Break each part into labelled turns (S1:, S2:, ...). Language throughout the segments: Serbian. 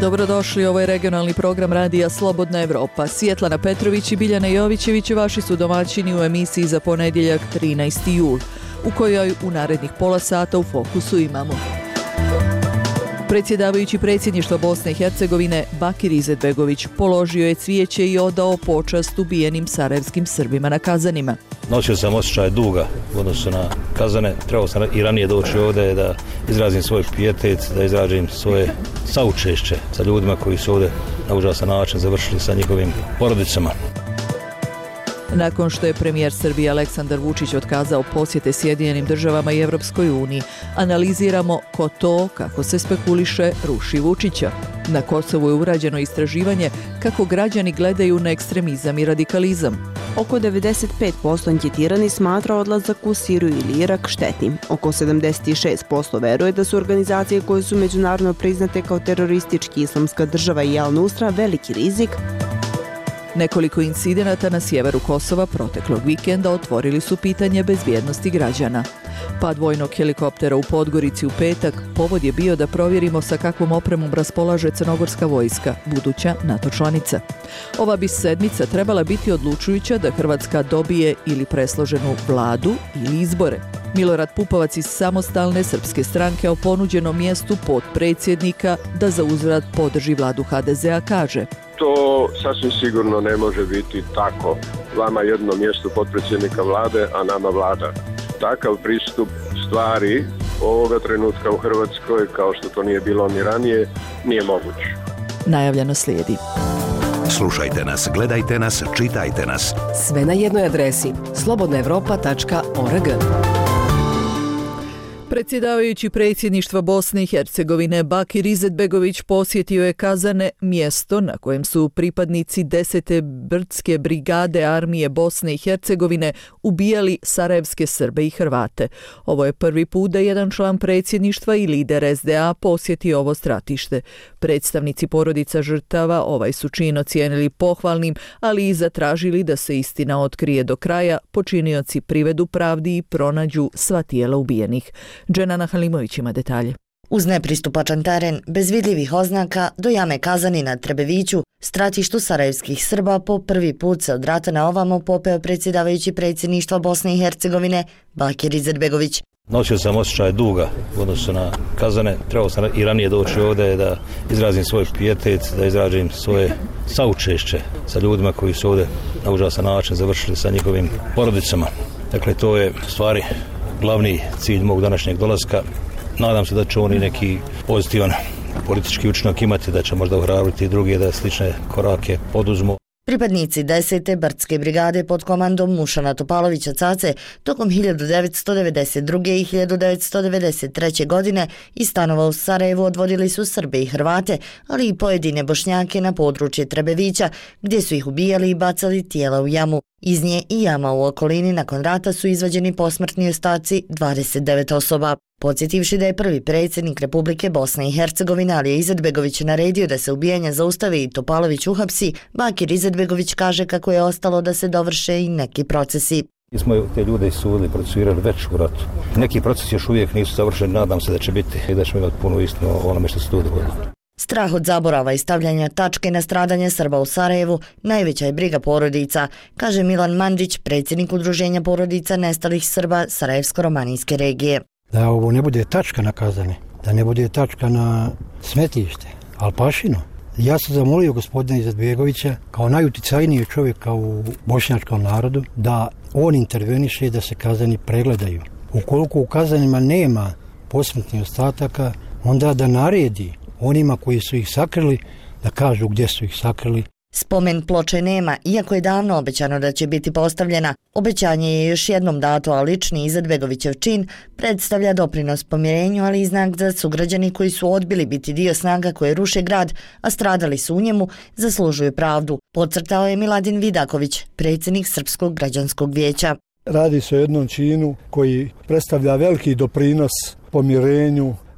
S1: Dobrodošli, ovo je regionalni program radija Slobodna Evropa. Sjetlana Petrović i Biljana Jovićević vaši su domaćini u emisiji za ponedjeljak 13. jul, u kojoj u narednih pola sata u fokusu imamo: predsjedavajući predsjedništva Bosne i Hercegovine Bakir Izetbegović položio je cvijeće i odao počast ubijenim sarajevskim Srbima na Kazanima.
S2: Nosio sam osjećaj duga u odnosu na Kazane. Trebao sam i ranije doći ovdje da izrazim svoj pijetet, da izrazim svoje saučešće sa ljudima koji su ovdje na užasan način završili sa njihovim porodicama.
S1: Nakon što je premijer Srbije Aleksandar Vučić otkazao posjete Sjedinjenim državama i Evropskoj uniji, analiziramo ko to, kako se spekuliše, ruši Vučića. Na Kosovu je urađeno istraživanje kako građani gledaju na ekstremizam i radikalizam.
S3: Oko 95% anketirani smatra odlazak u Siriju ili Irak štetnim. Oko 76% veruje da su organizacije koje su međunarodno priznate kao teroristički Islamska država i Al-Nusra veliki rizik.
S1: Nekoliko incidenata na sjeveru Kosova proteklog vikenda otvorili su pitanje bezbjednosti građana. Pad vojnog helikoptera u Podgorici u petak povod je bio da provjerimo sa kakvom opremom raspolaže crnogorska vojska, buduća NATO članica. Ova bi sedmica trebala biti odlučujuća da Hrvatska dobije ili presloženu vladu ili izbore. Milorad Pupovac iz Samostalne srpske stranke o ponuđenom mjestu potpredsjednika da za uzvrat podrži vladu HDZ-a kaže:
S4: to sasvim sigurno ne može biti tako. Vama jedno mjesto potpredsjednika vlade, a nama vlada. Takav pristup stvari ovoga trenutka u Hrvatskoj, kao što to nije bilo ni ranije, nije moguć.
S1: Najavljeno slijedi.
S5: Slušajte nas, gledajte nas, čitajte nas.
S6: Sve na jednoj adresi: slobodnaevropa.org.
S1: Predsjedavajući predsjedništva Bosne i Hercegovine Bakir Izetbegović posjetio je Kazane, mjesto na kojem su pripadnici 10. brdske brigade armije Bosne i Hercegovine ubijali sarajevske Srbe i Hrvate. Ovo je prvi put da jedan član predsjedništva i lider SDA posjeti ovo stratište. Predstavnici porodica žrtava ovaj su čin ocijenili pohvalnim, ali i zatražili da se istina otkrije do kraja, počinioci privedu pravdi i pronađu sva tijela ubijenih. Dženana Halimović ima detalje.
S7: Uz nepristupačan teren, bez vidljivih oznaka, do jame Kazani na Trebeviću, stratištu sarajevskih Srba, po prvi put se od rata na ovamo popeo predsjedavajući predsjedništva Bosne i Hercegovine Bakir Izetbegović.
S2: Nosio sam osjećaj duga u odnosu na Kazane. Trebao sam i ranije doći ovdje da izrazim svoj pijetet, da izrazim svoje saučešće sa ljudima koji su ovdje na užasan način završili sa njihovim porodicama. Dakle, to je stvari glavni cilj mog današnjeg dolaska. Nadam se da će oni neki pozitivan politički učinak imati, da će možda ohrabriti i drugi da slične korake poduzmu.
S7: Pripadnici 10. brdske brigade pod komandom Mušana Topalovića Cace tokom 1992. i 1993. godine iz stanova u Sarajevu odvodili su Srbe i Hrvate, ali i pojedine Bošnjake na područje Trebevića, gdje su ih ubijali i bacali tijela u jamu. Iz nje i jama u okolini nakon rata su izvađeni posmrtni ostaci 29 osoba. Podsjetivši da je prvi predsjednik Republike Bosne i Hercegovine Alija Izetbegović naredio da se ubijanja zaustave i Topalović uhapsi, Bakir Izetbegović kaže kako je ostalo da se dovrše i neki procesi.
S2: Mi smo te ljude isudili, procesuirali već u ratu. Neki procesi još uvijek nisu završeni, nadam se da će biti i da ćemo imati punu istinu o onome što se tu dogodilo.
S7: Strah od zaborava i stavljanja tačke na stradanje Srba u Sarajevu najveća je briga porodica, kaže Milan Mandić, predsjednik Udruženja porodica nestalih Srba Sarajevsko-romanijske regije.
S8: Da ovo ne bude tačka na Kazane, da ne bude tačka na smetlište, Alpašino. Ja sam zamolio gospodina Izetbegovića kao najuticajniji čovjeka u bošnjačkom narodu da on interveniše da se Kazani pregledaju. Ukoliko u Kazanima nema posmrtnih ostataka, onda da naredi onima koji su ih sakrili da kažu gdje su ih sakrili.
S7: Spomen ploče nema, iako je davno obećano da će biti postavljena. Obećanje je još jednom dato, a lični Izetbegovićev čin predstavlja doprinos pomirenju, ali i znak za sugrađani koji su odbili biti dio snaga koje ruše grad, a stradali su u njemu, zaslužuju pravdu, podcrtao je Miladin Vidaković, predsjednik Srpskog građanskog vijeća.
S9: Radi se o jednom činu koji predstavlja veliki doprinos pomirenju,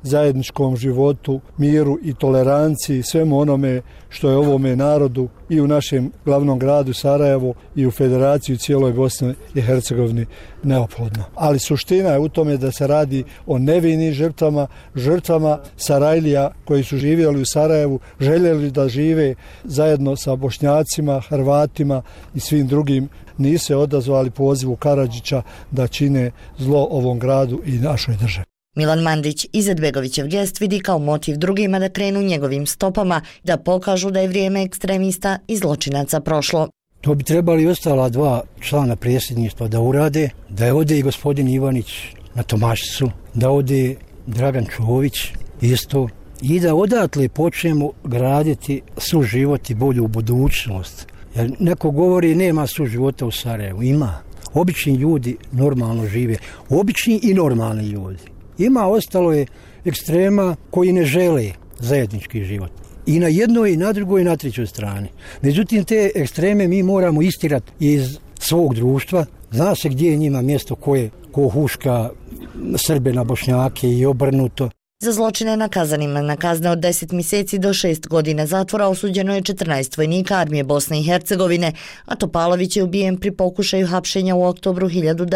S9: zajedničkom životu, miru i toleranciji, svemu onome što je ovome narodu i u našem glavnom gradu Sarajevu i u Federaciji u cijeloj Bosni i Hercegovini neophodno. Ali suština je u tome da se radi o nevinim žrtvama Sarajlija koji su živjeli u Sarajevu, željeli da žive zajedno sa Bošnjacima, Hrvatima i svim drugim, nisu se odazvali pozivu Karadžića da čine zlo ovom gradu i našoj državi.
S7: Milan Mandić Izetbegovićev gest vidi kao motiv drugima da krenu njegovim stopama, da pokažu da je vrijeme ekstremista i zločinaca prošlo.
S8: To bi trebali ostala dva člana predsjedništva da urade, da je ode i gospodin Ivanić na Tomašicu, da ode Dragan Čović isto i da odatle počnemo graditi suživot i bolju budućnost. Jer neko govori nema suživota u Sarajevu, ima. Obični ljudi normalno žive, obični i normalni ljudi. Ima, ostalo je ekstrema koji ne žele zajednički život. I na jednoj, i na drugoj, i na trećoj strani. Međutim, te ekstreme mi moramo istirati iz svog društva. Zna se gdje je njima mjesto ko huška Srbe na Bošnjake i obrnuto.
S7: Za zločine nakazanima na kazne od 10 mjeseci do 6 godina zatvora osuđeno je 14 vojnika armije Bosne i Hercegovine, a Topalović je ubijen pri pokušaju hapšenja u oktobru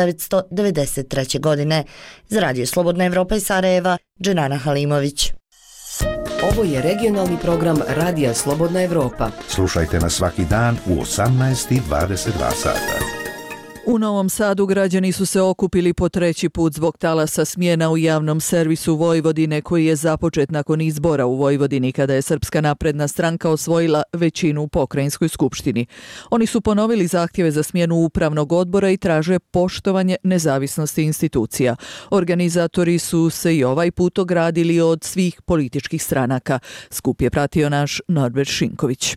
S7: 1993. godine. Za Radio Slobodna Evropa iz Sarajeva, Dženana Halimović.
S6: Ovo je regionalni program Radija Slobodna Evropa.
S5: Slušajte nas svaki dan u 18:22 sata.
S1: U Novom Sadu građani su se okupili po treći put zbog talasa smjena u javnom servisu Vojvodine koji je započet nakon izbora u Vojvodini kada je Srpska napredna stranka osvojila većinu u pokrajinskoj skupštini. Oni su ponovili zahtjeve za smjenu upravnog odbora i traže poštovanje nezavisnosti institucija. Organizatori su se i ovaj put ogradili od svih političkih stranaka. Skup je pratio naš Norbert Šinković.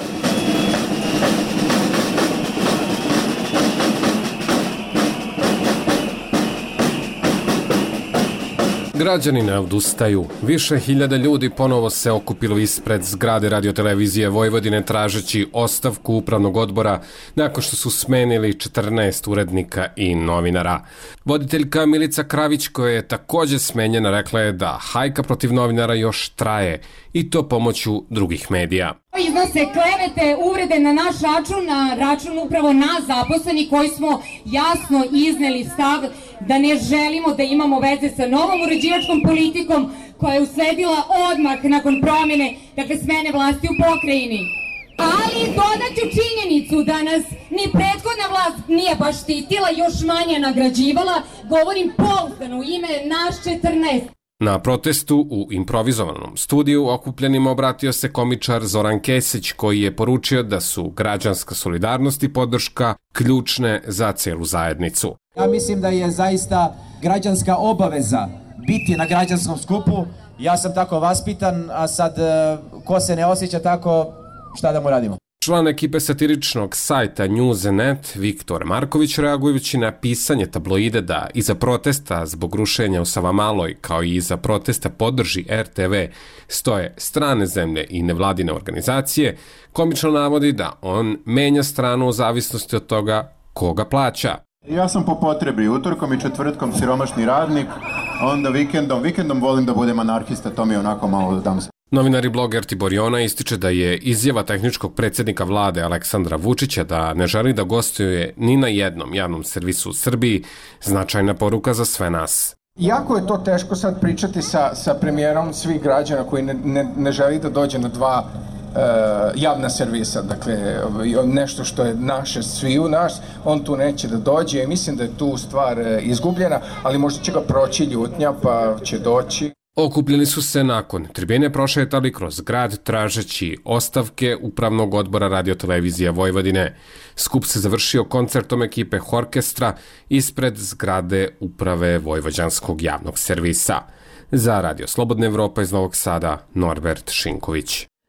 S10: Građani ne odustaju. Više hiljada ljudi ponovo se okupilo ispred zgrade radiotelevizije Vojvodine tražeći ostavku upravnog odbora nakon što su smenili 14 urednika i novinara. Voditeljka Milica Kravić, koja je također smenjena, rekla je da hajka protiv novinara još traje i to pomoću drugih medija.
S11: Iznose klevete, uvrede na naš račun, na račun upravo nas zaposleni koji smo jasno izneli stav da ne želimo da imamo veze sa novom uređivačkom politikom koja je usledila odmah nakon promjene, dakle smene vlasti u pokrajini. Ali dodaću činjenicu da nas ni prethodna vlast nije baš štitila, još manje nagrađivala, govorim pouzdano u ime nas 14.
S10: Na protestu u improvizovanom studiju okupljenima obratio se komičar Zoran Kesić koji je poručio da su građanska solidarnost i podrška ključne za cijelu zajednicu.
S12: Ja mislim da je zaista građanska obaveza biti na građanskom skupu. Ja sam tako vaspitan, a sad ko se ne osjeća tako, šta da mu radimo?
S10: Član ekipe satiričnog sajta News.net Viktor Marković, reagujući na pisanje tabloide da iza protesta zbog rušenja u Savamaloj kao i iza protesta podrži RTV stoje strane zemlje i nevladine organizacije, komično navodi da on menja stranu u zavisnosti od toga koga plaća.
S13: Ja sam po potrebi utorkom i četvrtkom siromašni radnik, onda vikendom volim da budem anarhista, to mi je onako malo dam se.
S10: Novinar i bloger Tibor Jona ističe da je izjava tehničkog predsjednika vlade Aleksandra Vučića da ne želi da gostuje ni na jednom javnom servisu u Srbiji značajna poruka za sve nas.
S14: Jako je to teško sad pričati sa premijerom svih građana koji ne želi da dođe na dva javna servisa, dakle nešto što je naše sviju nas, on tu neće da dođe i mislim da je tu stvar izgubljena, ali možda će ga proći ljutnja pa će doći.
S10: Okupljeni su se nakon tribine prošetali kroz grad tražeći ostavke upravnog odbora radiotelevizije Vojvodine. Skup se završio koncertom ekipe orkestra ispred zgrade uprave Vojvođanskog javnog servisa. Za Radio Slobodna Evropa iz Novog Sada, Norbert Šinković.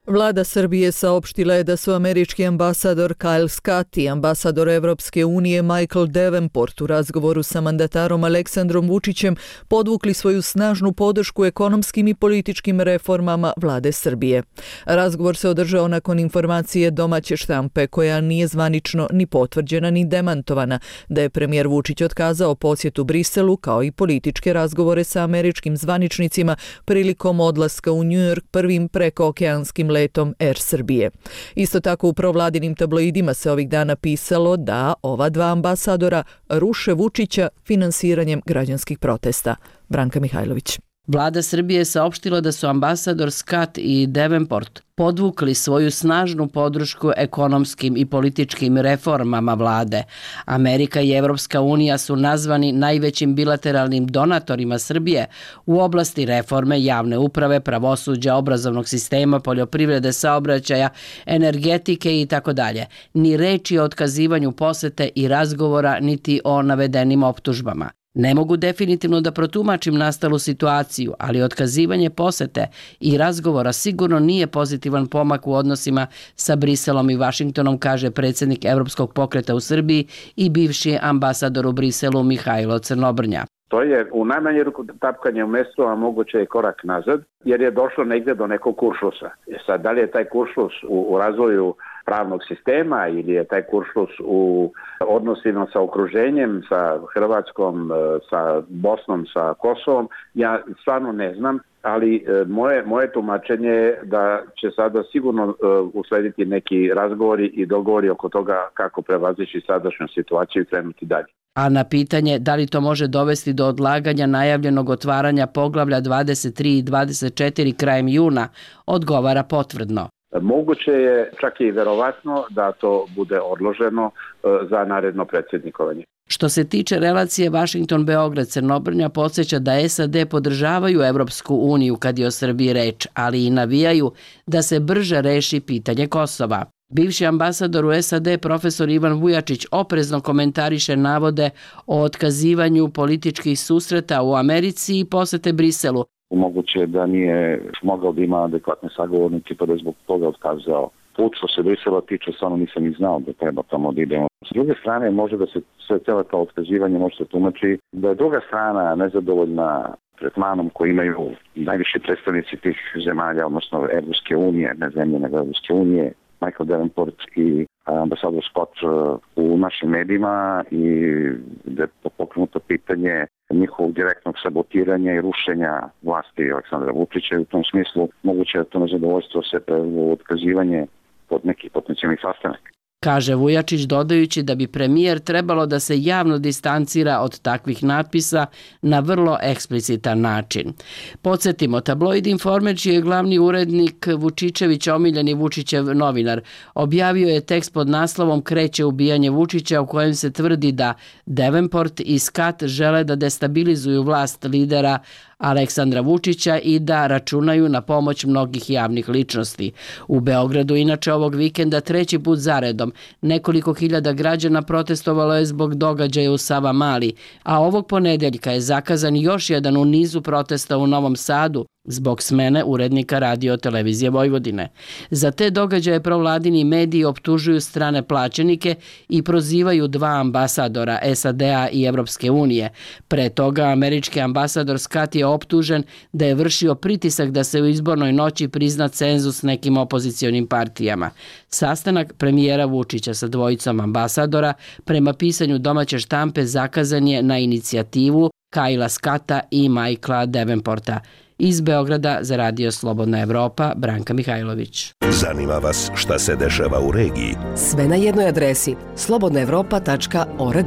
S1: Vlada Srbije saopštila je da su američki ambasador Kyle Scott i ambasador Evropske unije Michael Davenport u razgovoru sa mandatarom Aleksandrom Vučićem podvukli svoju snažnu podršku ekonomskim i političkim reformama vlade Srbije. Razgovor se održao nakon informacije domaće štampe koja nije zvanično ni potvrđena ni demantovana da je premijer Vučić otkazao posjetu Briselu kao i političke razgovore sa američkim zvaničnicima prilikom odlaska u New York prvim prekookeanskim letom Air Srbije. Isto tako u provladinim tabloidima se ovih dana pisalo da ova dva ambasadora ruše Vučića finansiranjem građanskih protesta. Branka Mihajlović.
S15: Vlada Srbije je saopštila da su ambasador Scott i Davenport podvukli svoju snažnu podršku ekonomskim i političkim reformama vlade. Amerika i Evropska unija su nazvani najvećim bilateralnim donatorima Srbije u oblasti reforme javne uprave, pravosuđa, obrazovnog sistema, poljoprivrede, saobraćaja, energetike itd. Ni reči o otkazivanju posete i razgovora niti o navedenim optužbama. Ne mogu definitivno da protumačim nastalu situaciju, ali otkazivanje posete i razgovora sigurno nije pozitivan pomak u odnosima sa Briselom i Vašingtonom, kaže predsjednik Evropskog pokreta u Srbiji i bivši ambasador u Briselu Mihajlo Crnobrnja.
S16: To je u najmanju ruku tapkanje u mestu, a moguće je korak nazad, jer je došlo negdje do nekog kuršlusa. Sad, da li je taj kuršlus u razvoju pravnog sistema ili je taj kuršlus u odnosima sa okruženjem, sa Hrvatskom, sa Bosnom, sa Kosovom, ja stvarno ne znam, ali moje tumačenje je da će sada sigurno uslediti neki razgovori i dogovori oko toga kako prevazići sadašnju situaciju i krenuti dalje.
S15: A na pitanje da li to može dovesti do odlaganja najavljenog otvaranja poglavlja 23 i 24 krajem juna, odgovara potvrdno.
S16: Moguće je, čak i verovatno, da to bude odloženo za naredno predsjednikovanje.
S15: Što se tiče relacije Vašington-Beograd, Crnobrnja podsjeća da SAD podržavaju Evropsku uniju kad je o Srbiji reč, ali i navijaju da se brže reši pitanje Kosova. Bivši ambasador u SAD profesor Ivan Vujačić oprezno komentariše navode o otkazivanju političkih susreta u Americi i posete Briselu.
S17: Moguće da nije mogao da ima adekvatne sagovornike pa da je zbog toga otkazao. Put što se Brisela tiče, stvarno nisam ni znao da treba tamo da idemo. S druge strane, može da se sve cijelo to otkazivanje može se tumači da je druga strana nezadovoljna tretmanom koji imaju najviši predstavnici tih zemalja, odnosno Evropske unije, ne zemlje nego Evropske unije, Michael Davenport i ambasador Scott u našim medijima i da je pokrenuto pitanje njihovog direktnog sabotiranja i rušenja vlasti Aleksandra Vučića i u tom smislu moguće da to nezadovoljstvo se prevelo u otkazivanje pod nekih potencijalnih sastanaka.
S15: Kaže Vujačić dodajući da bi premijer trebalo da se javno distancira od takvih natpisa na vrlo eksplicitan način. Podsjetimo, tabloid Informer, čiji je glavni urednik Vučićević, omiljeni Vučićev novinar, objavio je tekst pod naslovom Kreće ubijanje Vučića u kojem se tvrdi da Davenport i Scott žele da destabilizuju vlast lidera Aleksandra Vučića i da računaju na pomoć mnogih javnih ličnosti. U Beogradu inače ovog vikenda treći put zaredom nekoliko hiljada građana protestovalo je zbog događaja u Savamali, a ovog ponedeljka je zakazan još jedan u nizu protesta u Novom Sadu zbog smene urednika Radio Televizije Vojvodine. Za te događaje provladini mediji optužuju strane plaćenike i prozivaju dva ambasadora SAD-a i Evropske unije. Pre toga američki ambasador Scott je optužen da je vršio pritisak da se u izbornoj noći prizna cenzus nekim opozicionim partijama. Sastanak premijera Vučića sa dvojicom ambasadora prema pisanju domaće štampe zakazan je na inicijativu Kyla Scotta i Michaela Davenporta. Iz Beograda za Radio Slobodna Evropa, Branka Mihajlović.
S5: Zanima vas šta se dešava u regiji?
S6: Sve na jednoj adresi slobodnaevropa.org.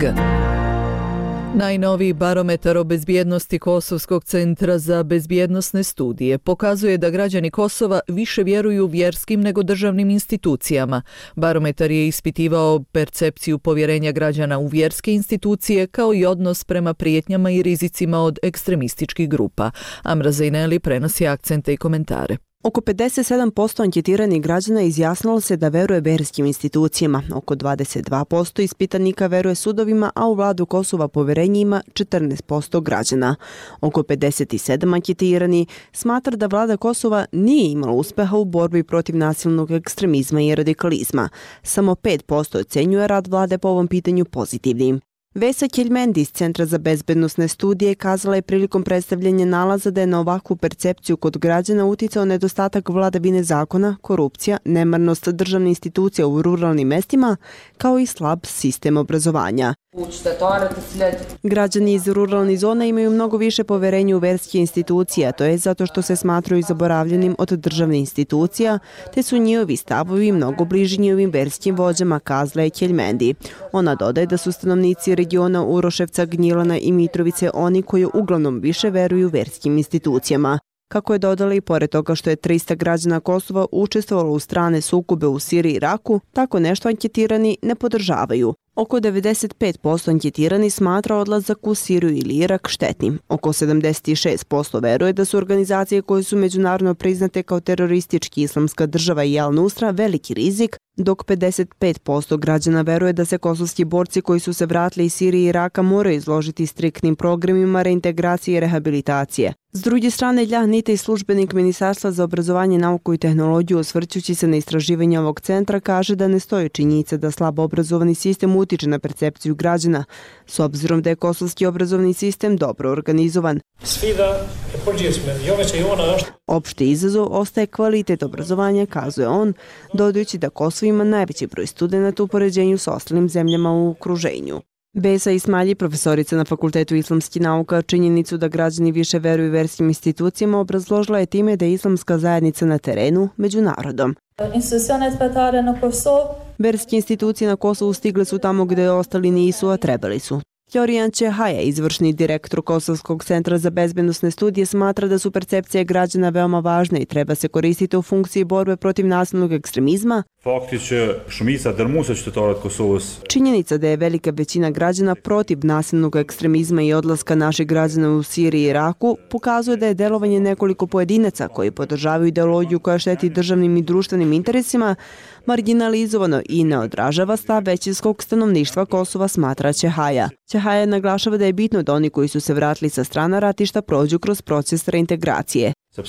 S1: Najnoviji barometar o bezbjednosti Kosovskog centra za bezbjednosne studije pokazuje da građani Kosova više vjeruju vjerskim nego državnim institucijama. Barometar je ispitivao percepciju povjerenja građana u vjerske institucije kao i odnos prema prijetnjama i rizicima od ekstremističkih grupa. Amra Zejneli prenosi akcente i komentare.
S3: Oko 57% anketiranih građana izjasnilo se da veruje verskim institucijama, oko 22% ispitanika veruje sudovima, a u vladu Kosova poverenje ima 14% građana. Oko 57 anketirani smatra da vlada Kosova nije imala uspeha u borbi protiv nasilnog ekstremizma i radikalizma. Samo 5% ocenjuje rad vlade po ovom pitanju pozitivnim. Vesa Keljmendi iz Centra za bezbednosne studije kazala je prilikom predstavljanja nalaza da je na ovakvu percepciju kod građana uticao nedostatak vladavine zakona, korupcija, nemarnost državnih institucija u ruralnim mestima, kao i slab sistem obrazovanja. Građani iz ruralnih zona imaju mnogo više poverenja u verske institucije, a to je zato što se smatraju zaboravljenim od državnih institucija, te su njihovi stavovi mnogo bliži njihovim verskim vođama, kazala je Keljmendi. Ona dodaje da su stanovnici regiona Uroševca, Gnjilana i Mitrovice oni koji uglavnom više veruju verskim institucijama. Kako je dodala, i pored toga što je 300 građana Kosova učestvovalo u strane sukobe u Siriji i Iraku, tako nešto anketirani ne podržavaju. Oko 95% anketirani smatra odlazak u Siriju ili Irak štetnim. Oko 76% veruje da su organizacije koje su međunarodno priznate kao teroristički Islamska država i Al-Nusra veliki rizik, dok 55% građana veruje da se kosovski borci koji su se vratili iz Sirije i Iraka moraju izložiti striktnim programima reintegracije i rehabilitacije. S druge strane, Ljah Nitej, službenik Ministarstva za obrazovanje, nauku i tehnologiju, osvrćući se na istraživanje ovog centra, kaže da ne stoji činjenica da slabo obrazovani sistem utiče na percepciju građana, s obzirom da je kosovski obrazovni sistem dobro organizovan. Opšti izazov ostaje kvalitet obrazovanja, kazuje on, dodajući da Kosovo ima najveći broj studenata u poređenju s ostalim zemljama u okruženju. Besa Ismalji, profesorica na Fakultetu islamskih nauka, činjenicu da građani više veruju verskim institucijama obrazložila je time da je islamska zajednica na terenu među narodom. Verske institucije na Kosovu stigle su tamo gde ostali nisu, a trebali su. Florijan Čehaja, izvršni direktor Kosovskog centra za bezbednosne studije, smatra da su percepcije građana veoma važne i treba se koristiti u funkciji borbe protiv nasilnog ekstremizma. Činjenica da je velika većina građana protiv nasilnog ekstremizma i odlaska naših građana u Siriji i Iraku pokazuje da je delovanje nekoliko pojedinaca koji podržavaju ideologiju koja šteti državnim i društvenim interesima marginalizovano i ne odražava stav većinskog stanovništva Kosova, smatra Čehaja. Čehaja naglašava da je bitno da oni koji su se vratili sa strana ratišta prođu kroz proces reintegracije.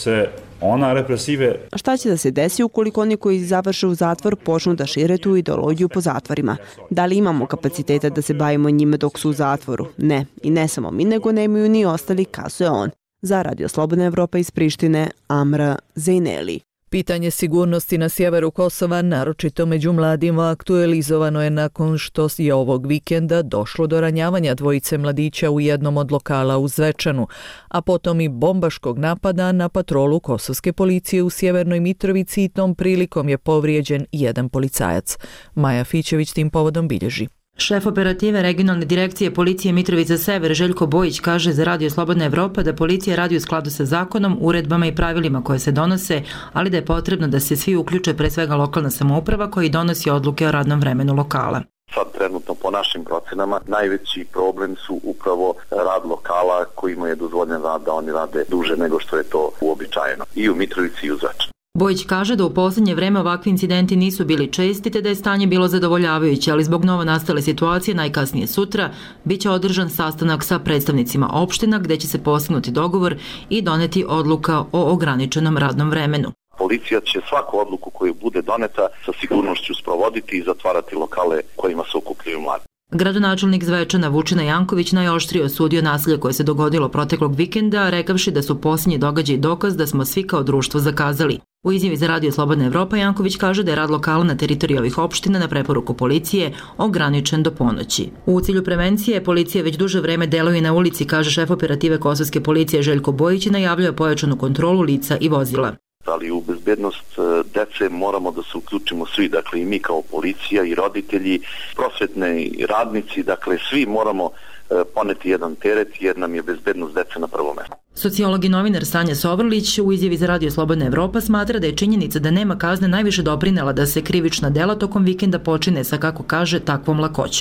S3: Šta će da se desi ukoliko oni koji završe u zatvor počnu da šire tu ideologiju po zatvorima? Da li imamo kapaciteta da se bavimo njime dok su u zatvoru? Ne. I ne samo mi, nego nemaju ni ostali, kazuje on. Za Radio Slobodna Evropa iz Prištine, Amra Zejneli.
S1: Pitanje sigurnosti na sjeveru Kosova, naročito među mladima, aktualizovano je nakon što je ovog vikenda došlo do ranjavanja dvojice mladića u jednom od lokala u Zvečanu, a potom i bombaškog napada na patrolu kosovske policije u Sjevernoj Mitrovici i tom prilikom je povrijeđen jedan policajac. Maja Fićević tim povodom bilježi.
S18: Šef operative regionalne direkcije policije Mitrovica Sever Željko Bojić kaže za Radio Slobodna Evropa da policija radi u skladu sa zakonom, uredbama i pravilima koje se donose, ali da je potrebno da se svi uključe, pre svega lokalna samouprava koji donosi odluke o radnom vremenu lokala.
S17: Sad trenutno po našim procenama najveći problem su upravo rad lokala kojima je dozvoljen rad da oni rade duže nego što je to uobičajeno i u Mitrovici i u Zvečanu.
S18: Bojić kaže da u posljednje vreme ovakvi incidenti nisu bili česti te da je stanje bilo zadovoljavajuće, ali zbog novo nastale situacije najkasnije sutra biće održan sastanak sa predstavnicima opština gde će se postignuti dogovor i doneti odluka o ograničenom radnom vremenu.
S17: Policija će svaku odluku koju bude doneta sa sigurnošću sprovoditi i zatvarati lokale kojima se okupljaju mladi.
S18: Gradonačelnik Zvečana Vučina Janković najoštrije osudio nasilje koje se dogodilo proteklog vikenda, rekavši da su posljednji događaji dokaz da smo svi kao društvo zakazali. U izjavi za Radio Slobodna Evropa Janković kaže da je rad lokala na teritoriji ovih opština na preporuku policije ograničen do ponoći. U cilju prevencije policija već duže vreme deluje na ulici, kaže šef operative kosovske policije Željko Bojić i najavljuje pojačanu kontrolu lica i vozila.
S17: Ali u bezbednost dece moramo da se uključimo svi, dakle i mi kao policija i roditelji, prosvetni radnici, dakle svi moramo poneti jedan teret jer nam je bezbednost dece na prvo mesto.
S18: Sociolog i novinar Sanja Sovrlić u izjavi za Radio Slobodna Evropa smatra da je činjenica da nema kazne najviše doprinela da se krivična dela tokom vikenda počine sa, kako kaže, takvom lakoćom.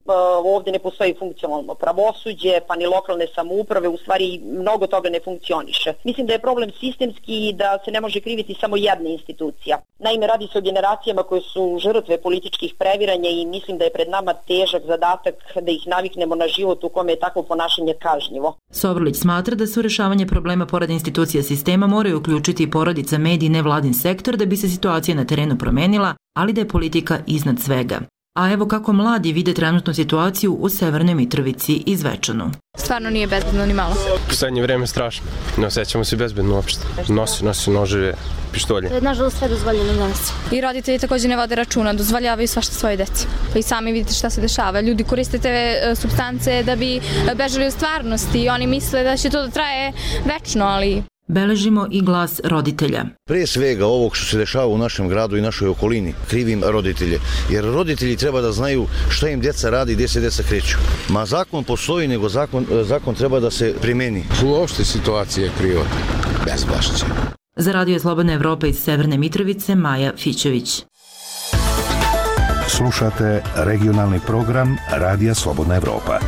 S19: ovdje ne postoji funkcionalno pravosuđe, pa ni lokalne samouprave, u stvari mnogo toga ne funkcioniše. Mislim da je problem sistemski i da se ne može kriviti samo jedna institucija. Naime, radi se o generacijama koje su žrtve političkih previranja i mislim da je pred nama težak zadatak da ih naviknemo na život u kome je takvo ponašanje kažnjivo.
S18: Sovrlić smatra da su rješavanje problema pored institucija sistema moraju uključiti i porodica, mediji i nevladin sektor da bi se situacija na terenu promenila, ali da je politika iznad svega. A evo kako mladi vide trenutnu situaciju u Severnoj Mitrovici i Zvečanu.
S20: Stvarno nije bezbedno ni malo.
S21: U zadnje vrijeme je strašno. Ne osjećamo se bezbedno uopšte. Nosi noževe, pištolje.
S20: Nažalost sve dozvoljeno danas. I roditelji također ne vode računa, dozvoljavaju svašta svoje deci. Pa i sami vidite šta se dešava. Ljudi koriste te supstance da bi bežali u stvarnosti i oni misle da će to da traje večno, ali...
S18: Beležimo i glas roditelja.
S22: Prije svega ovog što se dešava u našem gradu i našoj okolini, krivim roditelje. Jer roditelji treba da znaju šta im djeca radi i gdje se djeca kreću. Ma zakon postoji, nego zakon treba da se primeni.
S23: Uopšte situacija je kriva. Bezbašće.
S18: Za Radio Slobodna Evropa iz Severne Mitrovice, Maja Fićević.
S5: Slušate regionalni program Radija Slobodna Evropa.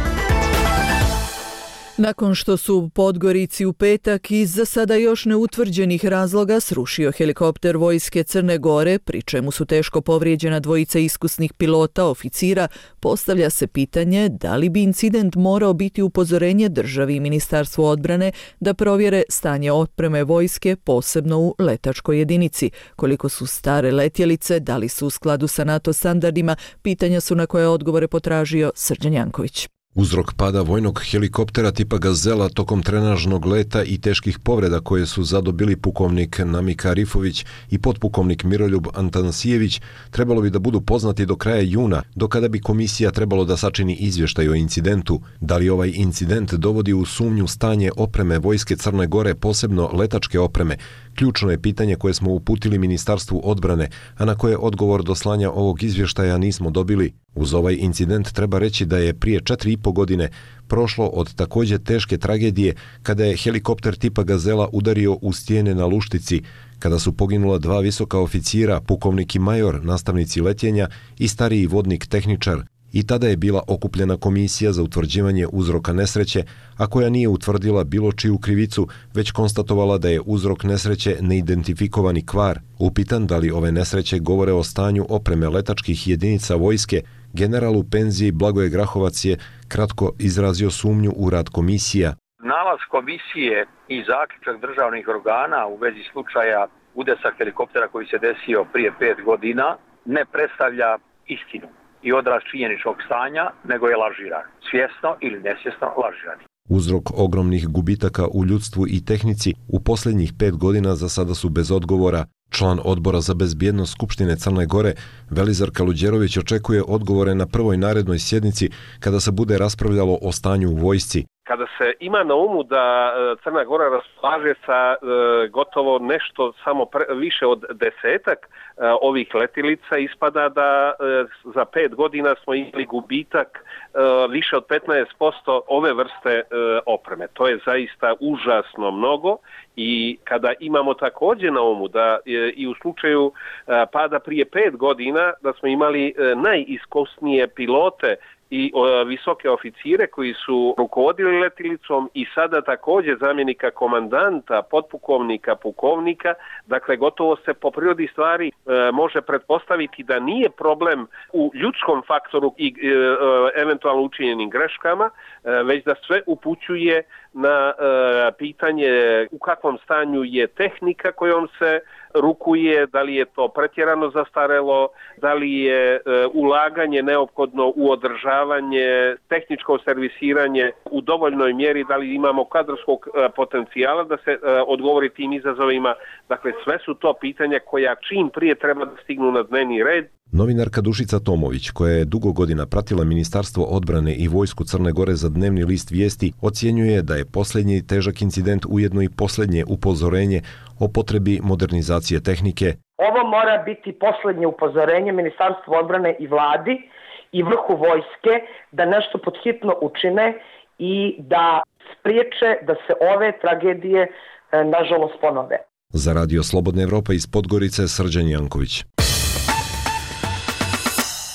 S1: Nakon što su u Podgorici u petak iz za sada još neutvrđenih razloga srušio helikopter Vojske Crne Gore, pri čemu su teško povrijeđena dvojica iskusnih pilota, oficira, postavlja se pitanje da li bi incident morao biti upozorenje državi i Ministarstvu odbrane da provjere stanje opreme vojske, posebno u letačkoj jedinici. Koliko su stare letjelice, da li su u skladu sa NATO standardima, pitanja su na koje odgovore potražio Srđan Janković.
S24: Uzrok pada vojnog helikoptera tipa Gazela tokom trenažnog leta i teških povreda koje su zadobili pukovnik Namika Arifović i potpukovnik Miroljub Antanasijević trebalo bi da budu poznati do kraja juna, do kada bi komisija trebalo da sačini izvještaj o incidentu. Da li ovaj incident dovodi u sumnju stanje opreme Vojske Crne Gore, posebno letačke opreme? Ključno je pitanje koje smo uputili Ministarstvu odbrane, a na koje odgovor do slanja ovog izvještaja nismo dobili. Uz ovaj incident treba reći da je prije 4,5 godine prošlo od također teške tragedije kada je helikopter tipa Gazela udario u stijene na Luštici, kada su poginula 2 visoka oficira, pukovnik i major, nastavnici letenja i stariji vodnik tehničar. I tada je bila okupljena komisija za utvrđivanje uzroka nesreće, a koja nije utvrdila bilo čiju krivicu, već konstatovala da je uzrok nesreće neidentifikovani kvar. Upitan da li ove nesreće govore o stanju opreme letačkih jedinica vojske, general u penziji Blagoje Grahovac je kratko izrazio sumnju u rad komisija.
S25: Nalaz komisije i zaključak državnih organa u vezi slučaja udesa helikoptera koji se desio prije 5 godina ne predstavlja istinu i odraz činjeničnog stanja, nego je lažiran. Svjesno ili nesvjesno lažiran.
S24: Uzrok ogromnih gubitaka u ljudstvu i tehnici u posljednjih 5 godina za sada su bez odgovora. Član odbora za bezbjednost Skupštine Crne Gore, Velizar Kaluđerović, očekuje odgovore na prvoj narednoj sjednici kada se bude raspravljalo o stanju u vojsci.
S26: Kada se ima na umu da Crna Gora raspolaže sa gotovo nešto samo više od 10 ovih letilica, ispada da za 5 godina smo imali gubitak više od 15% ove vrste opreme. To je zaista užasno mnogo i kada imamo također na umu da i u slučaju pada prije 5 godina da smo imali najiskusnije pilote i visoke oficire koji su rukovodili letilicom i sada također zamjenika komandanta, potpukovnika, pukovnika. Dakle, gotovo se po prirodi stvari može pretpostaviti da nije problem u ljudskom faktoru i eventualno učinjenim greškama, već da sve upućuje na pitanje u kakvom stanju je tehnika kojom se rukuje, da li je to pretjerano zastarelo, da li je ulaganje neophodno u održavanje, tehničko servisiranje u dovoljnoj mjeri, da li imamo kadrovskog potencijala da se odgovori tim izazovima. Dakle, sve su to pitanja koja čim prije treba da stignu na dnevni red.
S24: Novinarka Dušica Tomović, koja je dugo godina pratila Ministarstvo odbrane i Vojsku Crne Gore za dnevni list Vijesti, ocjenjuje da je posljednji težak incident ujedno i posljednje upozorenje o potrebi modernizacije tehnike.
S27: Ovo mora biti posljednje upozorenje Ministarstvu odbrane i vladi i vrhu vojske da nešto podhitno učine i da spriječe da se ove tragedije nažalost ponove.
S24: Za Radio Slobodna Evropa iz Podgorice, Srđan Janković.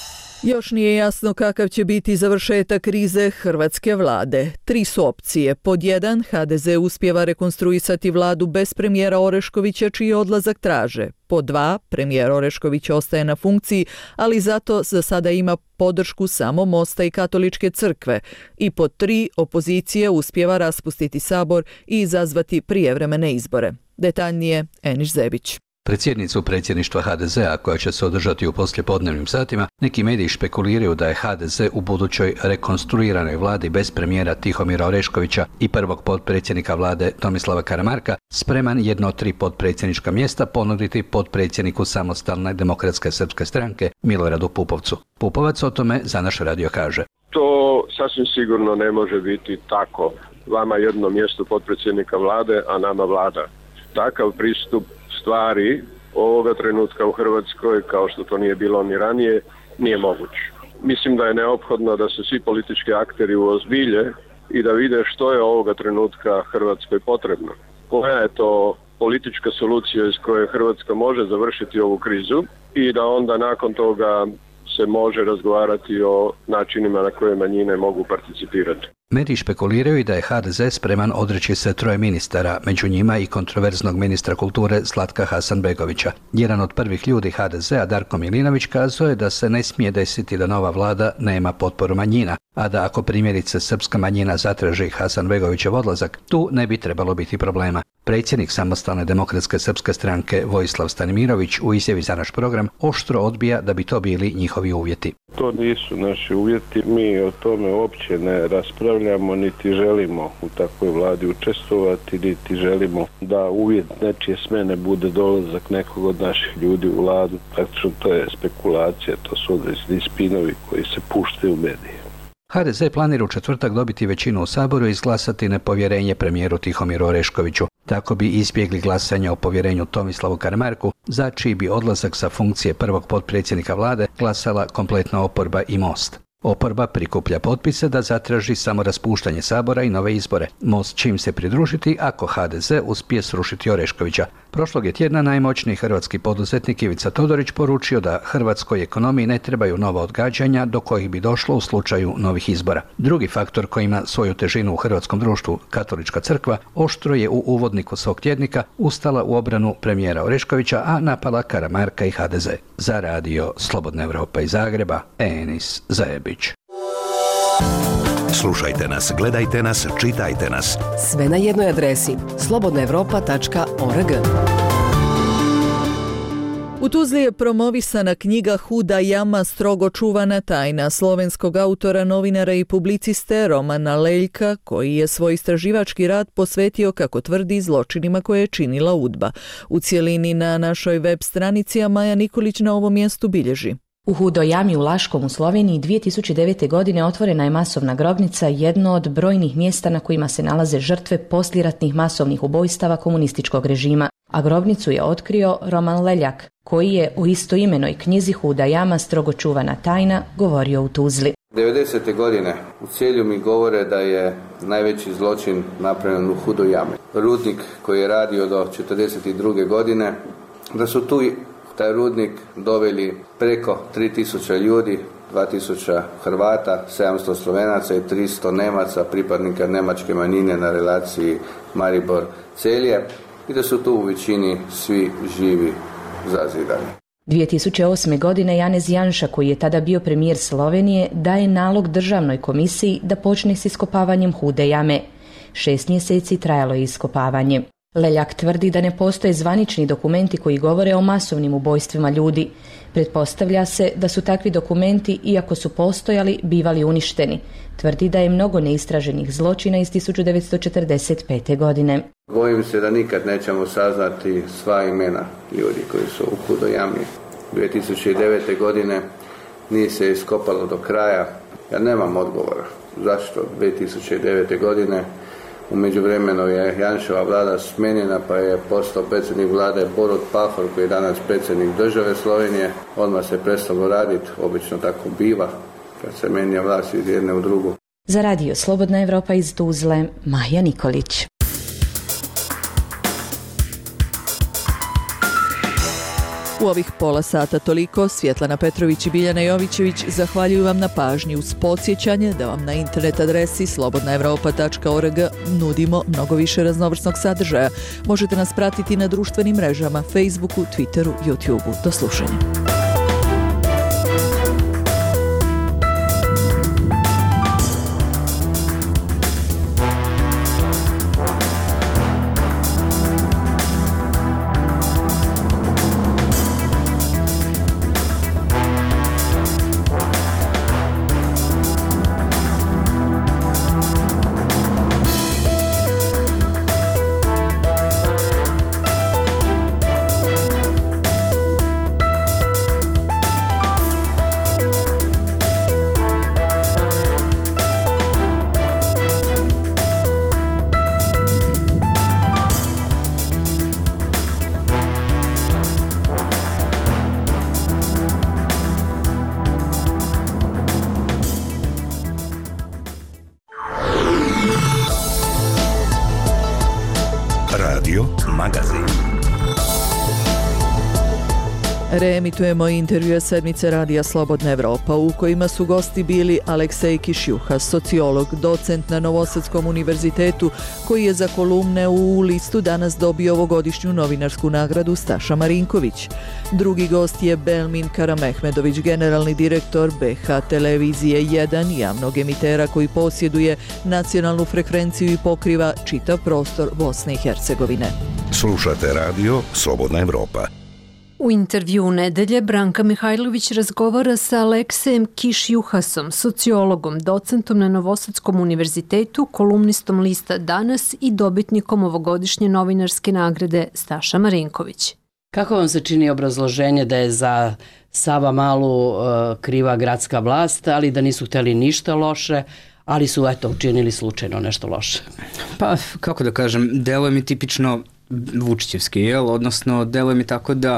S1: Još nije jasno kakav će biti završetak krize hrvatske vlade. 3 su opcije. Pod 1, HDZ uspijeva rekonstruisati vladu bez premijera Oreškovića čiji odlazak traže. Pod 2, premijer Orešković ostaje na funkciji, ali zato za sada ima podršku samo Mosta i Katoličke crkve. I pod 3, opozicija uspijeva raspustiti sabor i izazvati prijevremene izbore. Detaljnije Eniš Zebić.
S2: Predsjednicu predsjedništva HDZ-a, koja će se održati u poslijepodnevnim satima, neki mediji špekuliraju da je HDZ u budućoj rekonstruiranoj vladi bez premijera Tihomira Oreškovića i prvog potpredsjednika vlade Tomislava Karamarka spreman jedno od 3 potpredsjednička mjesta ponuditi potpredsjedniku Samostalne demokratske srpske stranke Miloradu Pupovcu. Pupovac o tome za naš radio kaže:
S4: To sasvim sigurno ne može biti tako. Vama jedno mjesto potpredsjednika vlade, a nama vlada. Takav pristup stvari ovoga trenutka u Hrvatskoj, kao što to nije bilo ni ranije, nije moguć. Mislim da je neophodno da se svi politički akteri uozbilje i da vide što je ovoga trenutka Hrvatskoj potrebno. Koja je to politička solucija iz koje Hrvatska može završiti ovu krizu i da onda nakon toga se može razgovarati o načinima na koje manjine mogu participirati.
S2: Mediji špekuliraju i da je HDZ spreman odreći se 3 ministara, među njima i kontroverznog ministra kulture Zlatka Hasanbegovića. Jedan od prvih ljudi HDZ-a, Darko Milinović, kazao je da se ne smije desiti da nova vlada nema potporu manjina, a da ako primjerice srpska manjina zatraži Hasanbegovićev odlazak, tu ne bi trebalo biti problema. Predsjednik Samostalne demokratske srpske stranke Vojislav Stanimirović u izjavi za naš program oštro odbija da bi to bili njihovi uvjeti.
S4: To nisu naši uvjeti, mi o tome uopće ne raspravljamo, niti želimo u takvoj vladi učestvovati, niti želimo da uvjet nečije smjene bude dolazak nekog od naših ljudi u vladu. Praktično to je spekulacija, to su određeni spinovi koji se puštaju u medije.
S2: HDZ planira u četvrtak dobiti većinu u Saboru i izglasati nepovjerenje premijeru Tihomiru Oreškoviću. Tako bi izbjegli glasanje o povjerenju Tomislavu Karamarku, za čiji bi odlazak sa funkcije prvog potpredsjednika vlade glasala kompletna oporba i Most. Oporba prikuplja potpise da zatraži samo raspuštanje sabora i nove izbore. Most će im se pridružiti ako HDZ uspije srušiti Oreškovića. Prošlog je tjedna najmoćniji hrvatski poduzetnik Ivica Todorić poručio da hrvatskoj ekonomiji ne trebaju nova odgađanja do kojih bi došlo u slučaju novih izbora. Drugi faktor koji ima svoju težinu u hrvatskom društvu, Katolička crkva, oštro je u uvodniku svog tjednika ustala u obranu premijera Oreškovića, a napala Karamarka i HDZ. Za radio Slobodna Evropa iz Zagreba, Enis Zajebić.
S5: Slušajte nas, gledajte nas, čitajte nas.
S6: Sve na jednoj adresi slobodnaevropa.org.
S1: U Tuzli je promovisana knjiga Huda jama, strogo čuvana tajna slovenskog autora, novinara i publiciste Romana Leljka, koji je svoj istraživački rad posvetio, kako tvrdi, zločinima koje je činila UDBA. U cjelini na našoj web stranici, a Maja Nikolić na ovom mjestu bilježi.
S7: U Hudoj jami u Laškom u Sloveniji 2009. godine otvorena je masovna grobnica, jedno od brojnih mjesta na kojima se nalaze žrtve posliratnih masovnih ubojstava komunističkog režima, a grobnicu je otkrio Roman Leljak, koji je u istoimenoj knjizi Huda jama, strogo čuvana tajna govorio u Tuzli.
S8: 90. godine u Celju mi govore da je najveći zločin napravljen u Hudoj jami. Rudnik koji je radio do 1942. godine, da su tu taj rudnik doveli preko 3000 ljudi, 2000 Hrvata, 700 Slovenaca i 300 Nemaca, pripadnika nemačke manjine na relaciji Maribor-Celje, i da su tu u većini svi živi zazidani.
S7: 2008. godine Janez Janša, koji je tada bio premijer Slovenije, daje nalog državnoj komisiji da počne s iskopavanjem Hude jame. 6 mjeseci trajalo je iskopavanje. Leljak tvrdi da ne postoje zvanični dokumenti koji govore o masovnim ubojstvima ljudi. Pretpostavlja se da su takvi dokumenti, iako su postojali, bivali uništeni. Tvrdi da je mnogo neistraženih zločina iz 1945. godine.
S8: Bojim se da nikad nećemo saznati sva imena ljudi koji su u Hudoj jami. 2009. godine nije se iskopalo do kraja. Ja nemam odgovora zašto 2009. godine. U međuvremenu je Janševa vlada smenjena, pa je postao predsjednik vlade Borut Pahor, koji je danas predsjednik države Slovenije. Odmah se prestalo raditi, obično tako biva, kad se menja vlast iz jedne u drugu.
S7: Za radio Slobodna Evropa iz Tuzle, Maja Nikolić.
S1: U ovih pola sata toliko. Svjetlana Petrović i Biljana Jovićević zahvaljuju vam na pažnji uz podsjećanje da vam na internet adresi slobodnaevropa.org nudimo mnogo više raznovrsnog sadržaja. Možete nas pratiti na društvenim mrežama, Facebooku, Twitteru, YouTubeu. Do slušanja. Reemitujemo intervjue sedmice Radija Slobodna Evropa u kojima su gosti bili Aleksej Kišjuhas, sociolog, docent na Novosadskom univerzitetu koji je za kolumne u listu danas dobio ovogodišnju novinarsku nagradu Staša Marinković. Drugi gost je Belmin Karamehmedović, generalni direktor BH Televizije 1, javnog emitera koji posjeduje nacionalnu frekvenciju i pokriva čitav prostor Bosne i Hercegovine.
S5: Slušate radio Slobodna Evropa.
S9: U intervju nedelje Branka Mihajlović razgovara sa Aleksejem Kišjuhasom, sociologom, docentom na Novosadskom univerzitetu, kolumnistom lista Danas i dobitnikom ovogodišnje novinarske nagrade Staša Marinković.
S15: Kako vam se čini obrazloženje da je za Savamalu kriva gradska vlast, ali da nisu hteli ništa loše, ali su učinili slučajno nešto loše?
S10: Pa, kako da kažem, delo je mi tipično Vučićevski, odnosno deluje mi tako da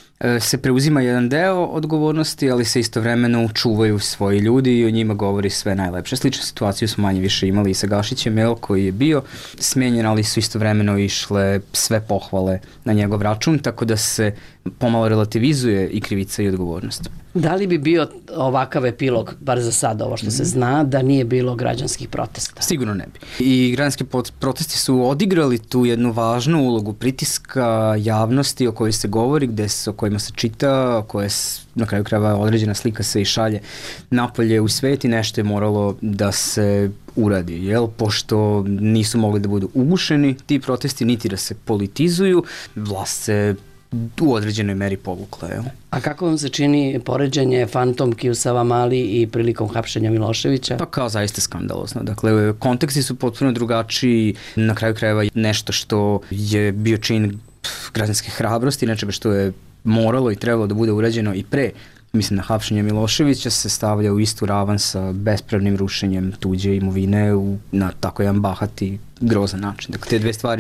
S10: se preuzima jedan deo odgovornosti, ali se istovremeno čuvaju svoji ljudi i o njima govori sve najlepše. Sličnu situaciju smo manje više imali i sa Gašićem, koji je bio smijenjen, ali su istovremeno išle sve pohvale na njegov račun, tako da se pomalo relativizuje i krivica i odgovornost.
S15: Da li bi bio ovakav epilog, bar za sad ovo što se zna, da nije bilo građanskih protesta?
S10: Sigurno ne bi. I građanski protesti su odigrali tu jednu važnu ulogu pritiska javnosti o kojoj se govori, o kojima se čita, koje na kraju krajeva određena slika se i šalje napolje u svet i nešto je moralo da se uradi, pošto nisu mogli da budu ugušeni ti protesti, niti da se politizuju, vlast se u određenoj meri povukla.
S15: A kako vam se čini poređenje fantomki u Savamali i prilikom hapšenja Miloševića?
S10: Pa kao zaista skandalozno. Dakle, konteksti su potpuno drugačiji, na kraju krajeva nešto što je bio čin građanske hrabrosti, nečega što je moralo i trebalo da bude urađeno i pre, mislim na hapšenje Miloševića, se stavlja u istu ravan sa bespravnim rušenjem tuđe imovine na tako jedan bahati, grozan način. Dakle, te dve stvari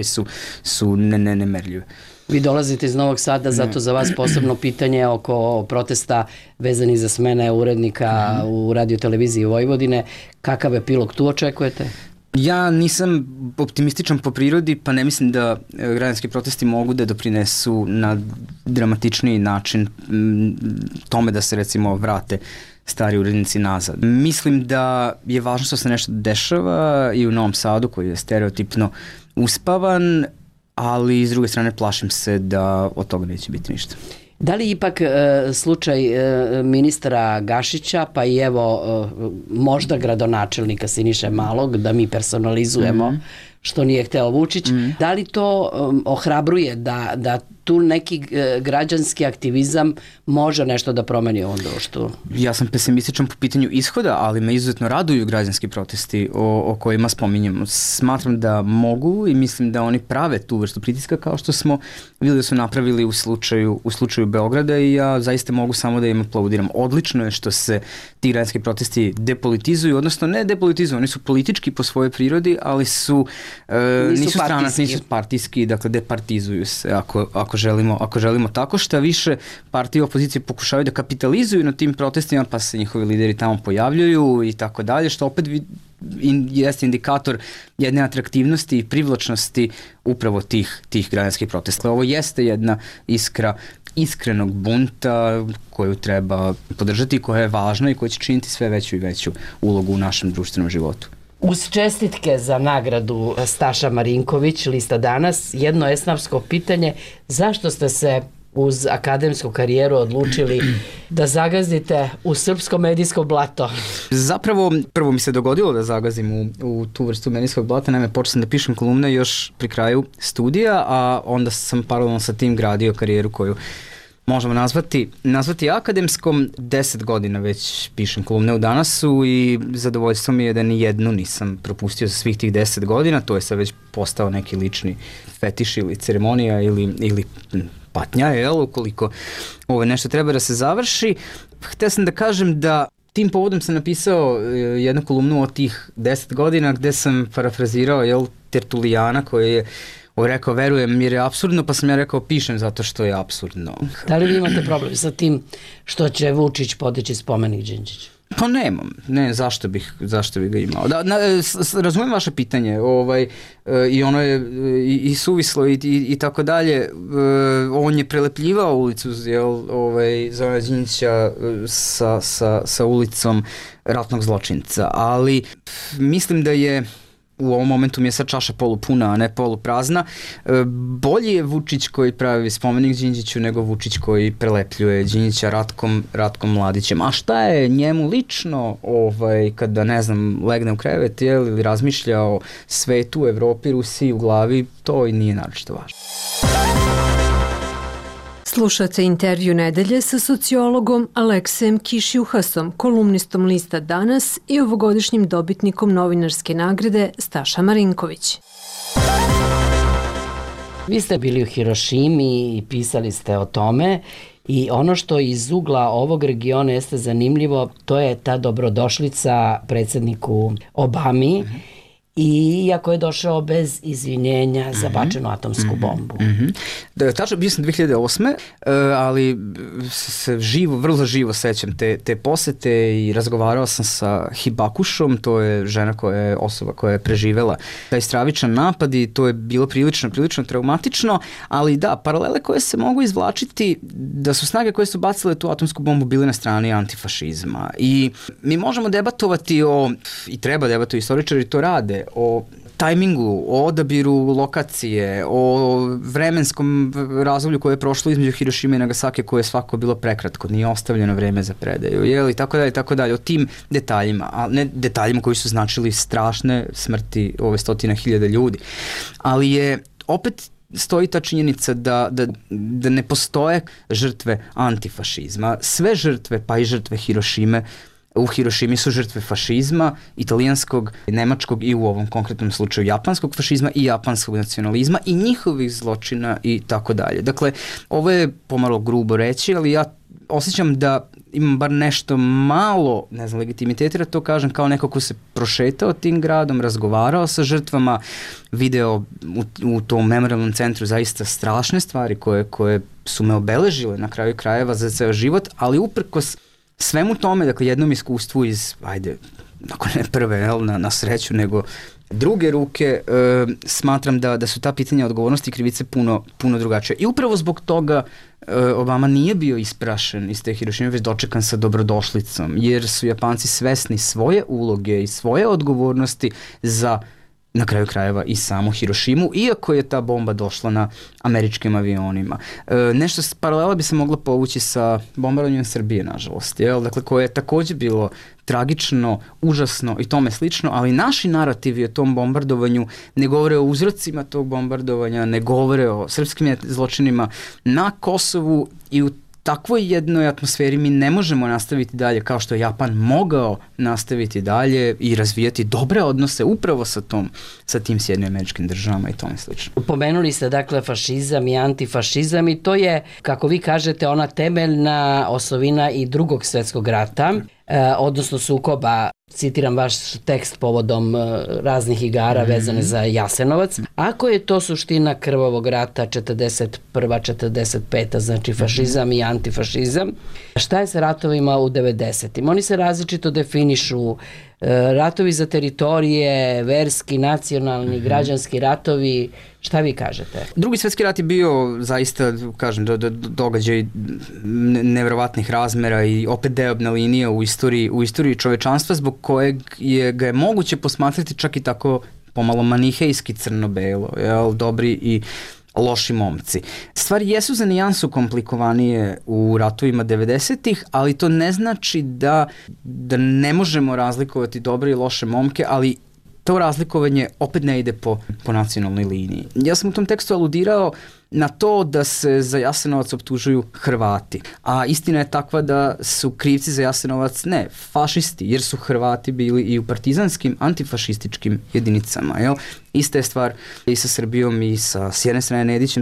S10: su nemerljive.
S15: Vi dolazite iz Novog Sada, zato za vas posebno pitanje oko protesta vezani za smene urednika u radioteleviziji Vojvodine. Kakav epilog tu očekujete?
S10: Ja nisam optimističan po prirodi, pa ne mislim da građanski protesti mogu da doprinesu na dramatičniji način tome da se recimo vrate stari urednici nazad. Mislim da je važno što se nešto dešava i u Novom Sadu koji je stereotipno uspavan, ali s druge strane plašim se da od toga neće biti ništa.
S15: Da li ipak slučaj ministra Gašića, pa i evo možda gradonačelnika Siniše Malog, da mi personalizujemo što nije hteo Vučić, da li to ohrabruje da tu neki građanski aktivizam može nešto da promeni u ovom društvu?
S10: Ja sam pesimističan po pitanju ishoda, ali me izuzetno raduju građanski protesti o kojima spominjemo. Smatram da mogu i mislim da oni prave tu vrstu pritiska kao što smo vidjeli da su napravili u slučaju Beograda i ja zaista mogu samo da im aplaudiram. Odlično je što se ti građanski protesti depolitizuju, odnosno ne depolitizuju, oni su politički po svojoj prirodi, ali nisu stranački, nisu partijski, dakle departizuju se ako želimo tako. Šta više, partije opozicije pokušavaju da kapitalizuju na tim protestima, pa se njihovi lideri tamo pojavljuju i tako dalje, što opet jeste indikator jedne atraktivnosti i privlačnosti upravo tih građanskih protesta. Ovo jeste jedna iskra iskrenog bunta koju treba podržati, koja je važna i koja će činiti sve veću i veću ulogu u našem društvenom životu.
S15: Uz čestitke za nagradu Staša Marinković, lista Danas, jedno esnafsko pitanje, zašto ste se uz akademsku karijeru odlučili da zagazdite u srpsko medijsko blato?
S10: Zapravo, prvo mi se dogodilo da zagazim u tu vrstu medijskog blata, naime počeo sam da pišem kolumne još pri kraju studija, a onda sam paralelno sa tim gradio karijeru koju možemo nazvati akademskom. 10 godina već pišem kolumne u Danasu i zadovoljstvo mi je da ni jednu nisam propustio za svih tih 10 godina, to je sad već postao neki lični fetiš ili ceremonija ili patnja, ukoliko nešto treba da se završi. Htio sam da kažem da tim povodom sam napisao jednu kolumnu od tih 10 godina gde sam parafrazirao Tertulijana koji je rekao verujem jer je apsurdno, pa sam ja rekao pišem zato što je apsurdno.
S15: Da li vi imate problem sa tim što će Vučić podići spomenik Đinđiću?
S10: Pa nemam, zašto bih ga imao. Razumijem vaše pitanje, i ono je i suvislo i tako dalje. On je prelepljivao ulicu Zorana Đinđića sa ulicom ratnog zločinca, ali mislim da je u ovom momentu mi je sad čaša polupuna, a ne poluprazna. Bolji je Vučić koji pravi spomenik Đinđiću nego Vučić koji prelepljuje Đinđića Ratkom Mladićem. A šta je njemu lično kada, ne znam, legne u krevet ili razmišlja o svetu, Evropi, Rusiji u glavi, to i nije naročito važno.
S9: Slušate intervju nedelje sa sociologom Aleksejem Kiš-Juhasom, kolumnistom lista Danas i ovogodišnjim dobitnikom novinarske nagrade Staša Marinković.
S15: Vi ste bili u Hirošimi i pisali ste o tome i ono što iz ugla ovog regiona jeste zanimljivo, to je ta dobrodošlica predsjedniku Obami, iako je došao bez izvinjenja za bačenu atomsku bombu.
S10: Tačno, bio sam 2008. Ali se vrlo živo sećam te posete i razgovarao sam sa Hibakušom, to je žena osoba koja je preživela taj stravičan napad i to je bilo prilično traumatično, ali da, paralele koje se mogu izvlačiti da su snage koje su bacile tu atomsku bombu bile na strani antifašizma i mi možemo debatovati i treba debatovati, istoričari to rade, o tajmingu, o odabiru lokacije, o vremenskom razdoblju koje je prošlo između Hirošime i Nagasake koje je svako bilo prekratko, nije ostavljeno vreme za predaju, i tako dalje, o tim detaljima, a ne detaljima koji su značili strašne smrti stotina hiljada ljudi. Ali je opet stoji ta činjenica da ne postoje žrtve antifašizma. Sve žrtve, pa i žrtve Hirošime, u Hirošimi su žrtve fašizma, italijanskog, nemačkog i u ovom konkretnom slučaju japanskog fašizma i japanskog nacionalizma i njihovih zločina i tako dalje. Dakle, ovo je pomalo grubo reći, ali ja osjećam da imam bar nešto malo, ne znam, legitimiteta da to kažem, kao neko ko se prošetao tim gradom, razgovarao sa žrtvama, video u tom memorialnom centru zaista strašne stvari koje su me obeležile na kraju krajeva za ceo život, ali uprkos svemu tome, dakle jednom iskustvu iz, ako ne prve na sreću, nego druge ruke, smatram da su ta pitanja odgovornosti i krivice puno drugačije. I upravo zbog toga Obama nije bio isprašen iz te Hirošime, već dočekan sa dobrodošlicom, jer su Japanci svesni svoje uloge i svoje odgovornosti za, na kraju krajeva, i samu Hirošimu, iako je ta bomba došla na američkim avionima. Nešto paralela bi se mogla povući sa bombardovanjem Srbije, nažalost, dakle, koje je također bilo tragično, užasno i tome slično, ali naši narativi o tom bombardovanju ne govore o uzrocima tog bombardovanja, ne govore o srpskim zločinima na Kosovu i u takvoj jednoj atmosferi mi ne možemo nastaviti dalje kao što je Japan mogao nastaviti dalje i razvijati dobre odnose upravo sa tim Sjedinjenim Američkim Državama i tome slično.
S15: Pomenuli ste dakle fašizam i antifašizam i to je, kako vi kažete, ona temeljna osovina i Drugog svjetskog rata, odnosno sukoba, citiram vaš tekst povodom raznih igara vezane za Jasenovac. Ako je to suština krvavog rata 41. 45. znači fašizam i antifašizam, šta je sa ratovima u 90. Oni se različito definišu Ratovi za teritorije, verski, nacionalni, građanski ratovi, šta vi kažete?
S10: Drugi svjetski rat je bio zaista, kažem, događaj nevjerovatnih razmera i opet deobna linija u istoriji čovečanstva, zbog kojeg ga je moguće posmatrati čak i tako pomalo manihejski crno-belo, dobri i loši momci. Stvari jesu za nijansu komplikovanije u ratovima 90-ih, ali to ne znači da ne možemo razlikovati dobre i loše momke, ali to razlikovanje opet ne ide po nacionalnoj liniji. Ja sam u tom tekstu aludirao na to da se za Jasenovac optužuju Hrvati, a istina je takva da su krivci za Jasenovac ne fašisti, jer su Hrvati bili i u partizanskim antifašističkim jedinicama. Jel? Ista je stvar i sa Srbijom i s jedne strane Nedićem,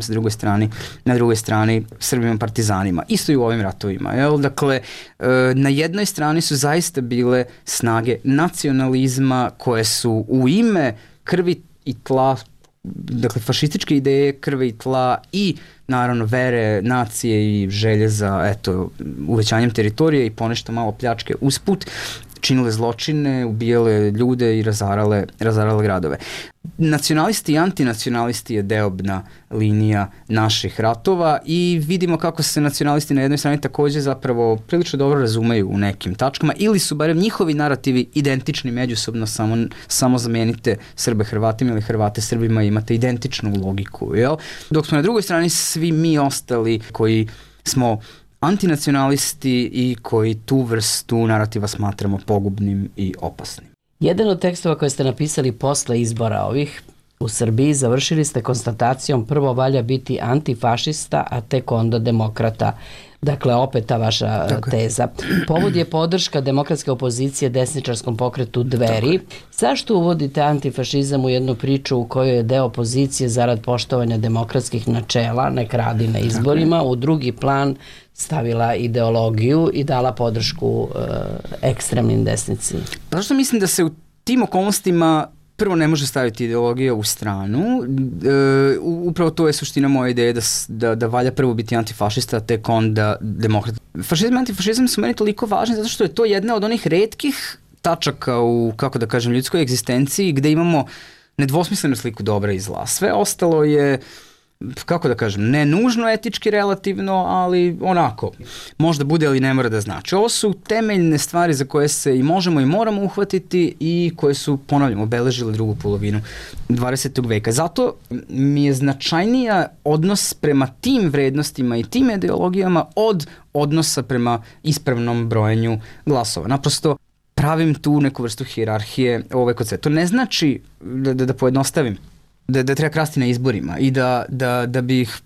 S10: na drugoj strani Srbima partizanima. Isto i u ovim ratovima. Jel? Dakle, na jednoj strani su zaista bile snage nacionalizma koje su u ime krvi i tla, dakle fašističke ideje, krve i tla i naravno vere, nacije i želje za uvećanjem teritorije i ponešto malo pljačke usput, činile zločine, ubijale ljude i razarale gradove. Nacionalisti i antinacionalisti je deobna linija naših ratova i vidimo kako se nacionalisti na jednoj strani također zapravo prilično dobro razumeju u nekim tačkama ili su barem njihovi narativi identični međusobno, samo zamijenite Srbe Hrvatima ili Hrvate Srbima i imate identičnu logiku. Jel? Dok smo na drugoj strani svi mi ostali koji smo antinacionalisti i koji tu vrstu narativa smatramo pogubnim i opasnim.
S15: Jedan od tekstova koje ste napisali posle izbora ovih u Srbiji završili ste konstatacijom prvo valja biti antifašista, a tek onda demokrata. Dakle, opet ta vaša teza. Povod je podrška demokratske opozicije desničarskom pokretu Dveri. Zašto uvodite antifašizam u jednu priču u kojoj je deo opozicije zarad poštovanja demokratskih načela, nek radi na izborima, u drugi plan stavila ideologiju i dala podršku ekstremnim desnici?
S10: Zašto mislim da se u tim okolnostima prvo ne može staviti ideologija u stranu, upravo to je suština moje ideje da valja prvo biti antifašista, tek onda demokrat. Fašizam i antifašizam su meni toliko važni zato što je to jedna od onih retkih tačaka u, kako da kažem, ljudskoj egzistenciji gde imamo nedvosmislenu sliku dobra i zla. Sve ostalo je, kako da kažem, ne nužno etički relativno, ali onako, možda bude, ali ne mora da znači. Ovo su temeljne stvari za koje se i možemo i moramo uhvatiti i koje su, ponavljam, obeležile drugu polovinu 20. veka. Zato mi je značajnija odnos prema tim vrednostima i tim ideologijama od odnosa prema ispravnom brojenju glasova. Naprosto pravim tu neku vrstu hijerarhije kod sve. To ne znači, da pojednostavim, da treba krasti na izborima i da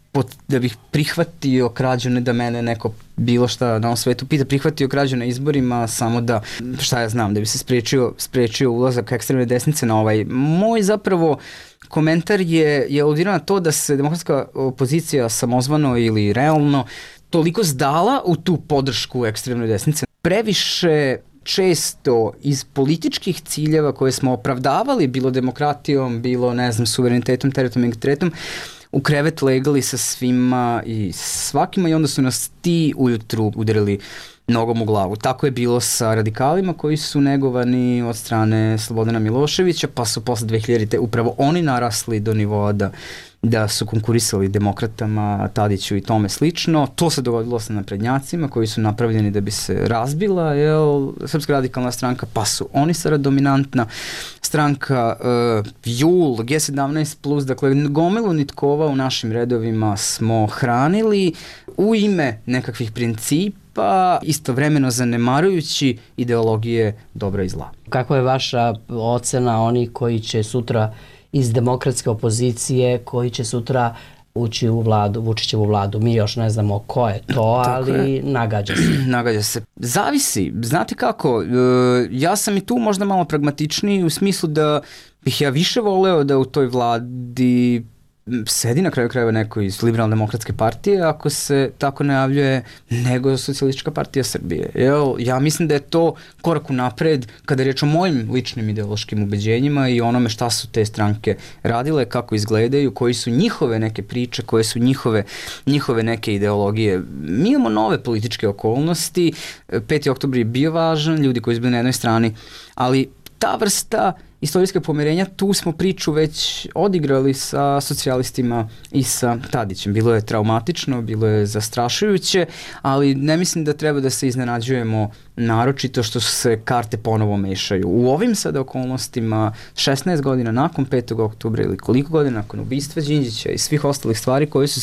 S10: bih prihvatio krađu, ne da mene neko bilo šta na ovom svetu pita, prihvatio krađu na izborima samo da, šta ja znam, da bi se spriječio ulazak ekstremne desnice na ovaj. Moj zapravo komentar je aludirao na to da se demokratska opozicija samozvano ili realno toliko zdala u tu podršku ekstremne desnice. Previše često iz političkih ciljeva koje smo opravdavali, bilo demokratijom, bilo, ne znam, suverenitetom, teritorijalnim integritetom, u krevet legali sa svima i svakima i onda su nas ti ujutru udarili nogom u glavu. Tako je bilo sa radikalima koji su negovani od strane Slobodana Miloševića, pa su posle 2000-te upravo oni narasli do nivoa da su konkurisali demokratama, Tadiću i tome slično. To se dogodilo sa naprednjacima koji su napravljeni da bi se razbila Srpska radikalna stranka, pa su oni sada dominantna stranka. JUL, G17+, dakle gomilu nitkova u našim redovima smo hranili u ime nekakvih principa, istovremeno zanemarujući ideologije dobra i zla.
S15: Kakva je vaša ocena oni koji će sutra iz demokratske opozicije, koji će sutra ući u vladu, Vučićevu vladu? Mi još ne znamo ko je to, ali nagađa se.
S10: Nagađa se. Zavisi. Znate kako, ja sam i tu možda malo pragmatičniji u smislu da bih ja više voleo da u toj vladi sedi na kraju krajeva neko iz Liberalne demokratske partije, ako se tako najavljuje, nego Socijalistička partija Srbije. Ja mislim da je to korak unapred kada je riječ o mojim ličnim ideološkim ubeđenjima i onome šta su te stranke radile, kako izgledaju, koji su njihove neke priče, koje su njihove neke ideologije. Mi imamo nove političke okolnosti, 5. oktobar je bio važan, ljudi koji su bili na jednoj strani, ali ta vrsta istorijskog pomirenja, tu smo priču već odigrali sa socijalistima i sa Tadićem. Bilo je traumatično, bilo je zastrašujuće, ali ne mislim da treba da se iznenađujemo naročito što se karte ponovo mešaju. U ovim sada okolnostima 16 godina nakon 5. oktobra ili koliko godina nakon ubistva Đinđića i svih ostalih stvari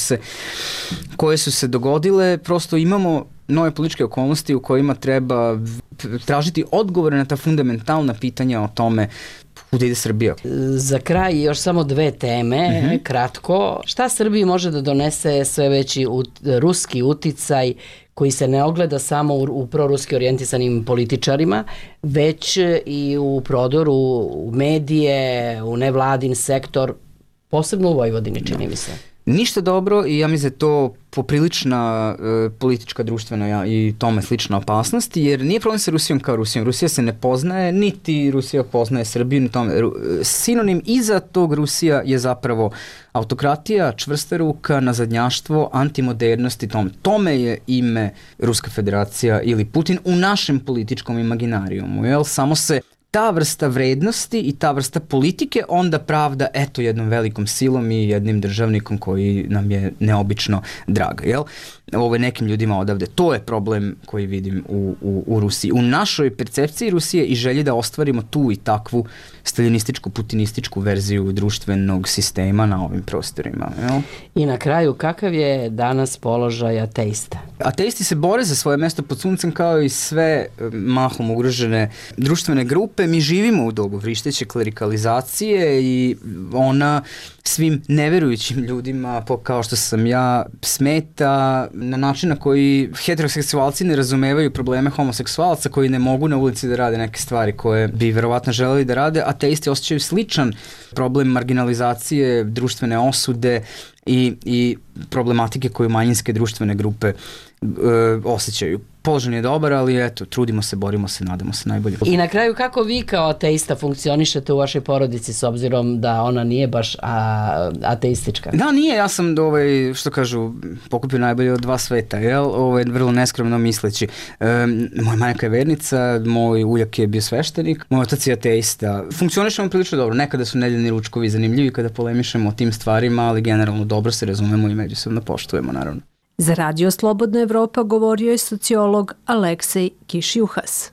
S10: koje su se dogodile, prosto imamo nove političke okolnosti u kojima treba tražiti odgovore na ta fundamentalna pitanja o tome kuda ide Srbija.
S15: Za kraj još samo dve teme, kratko. Šta Srbiji može da donese sve veći ruski uticaj koji se ne ogleda samo u proruski orijentisanim političarima, već i u prodoru u medije, u nevladin sektor, posebno u Vojvodini, čini mi se?
S10: Ništa dobro i ja mislim da je to poprilična politička, društvena i tome slična opasnost, jer nije problem sa Rusijom kao Rusijom. Rusija se ne poznaje, niti Rusija poznaje Srbiju, ni tome. Sinonim iza tog Rusija je zapravo autokratija, čvrsta ruka, nazadnjaštvo, antimodernost i tome. Tome je ime Ruska federacija ili Putin u našem političkom imaginarijumu. Jel? Samo se ta vrsta vrednosti i ta vrsta politike onda pravda jednom velikom silom i jednim državnikom koji nam je neobično drag. Jel? Ovo je nekim ljudima odavde. To je problem koji vidim u Rusiji. U našoj percepciji Rusije i želji da ostvarimo tu i takvu staljinističku, putinističku verziju društvenog sistema na ovim prostorima. Jel?
S15: I na kraju, kakav je danas položaj ateista?
S10: Ateisti se bore za svoje mesto pod suncem kao i sve mahom ugrožene društvene grupe. Mi živimo u dobu vrišteće klerikalizacije i ona svim neverujućim ljudima, kao što sam ja, smeta na način na koji heteroseksualci ne razumevaju probleme homoseksualaca koji ne mogu na ulici da rade neke stvari koje bi verovatno želeli da rade. Ateisti osjećaju sličan problem marginalizacije, društvene osude i problematike koju manjinske društvene grupe osjećaju. Položaj je dobar, ali trudimo se, borimo se, nadamo se najbolje.
S15: I na kraju, kako vi kao ateista funkcionišete u vašoj porodici s obzirom da ona nije baš ateistička?
S10: Da, nije, ja sam, što kažu, pokupio najbolje od dva sveta, vrlo neskromno misleći. Moja majka je vernica, moj uljak je bio sveštenik, moj otac je ateista. Funkcionišemo prilično dobro, nekada su nedeljni ručkovi zanimljivi kada polemišemo o tim stvarima, ali generalno dobro se razumemo i međusobno poštujemo, naravno.
S9: Za Radio Slobodna Evropa govorio je sociolog Aleksej Kišjuhas.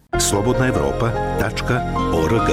S5: slobodnaevropa.org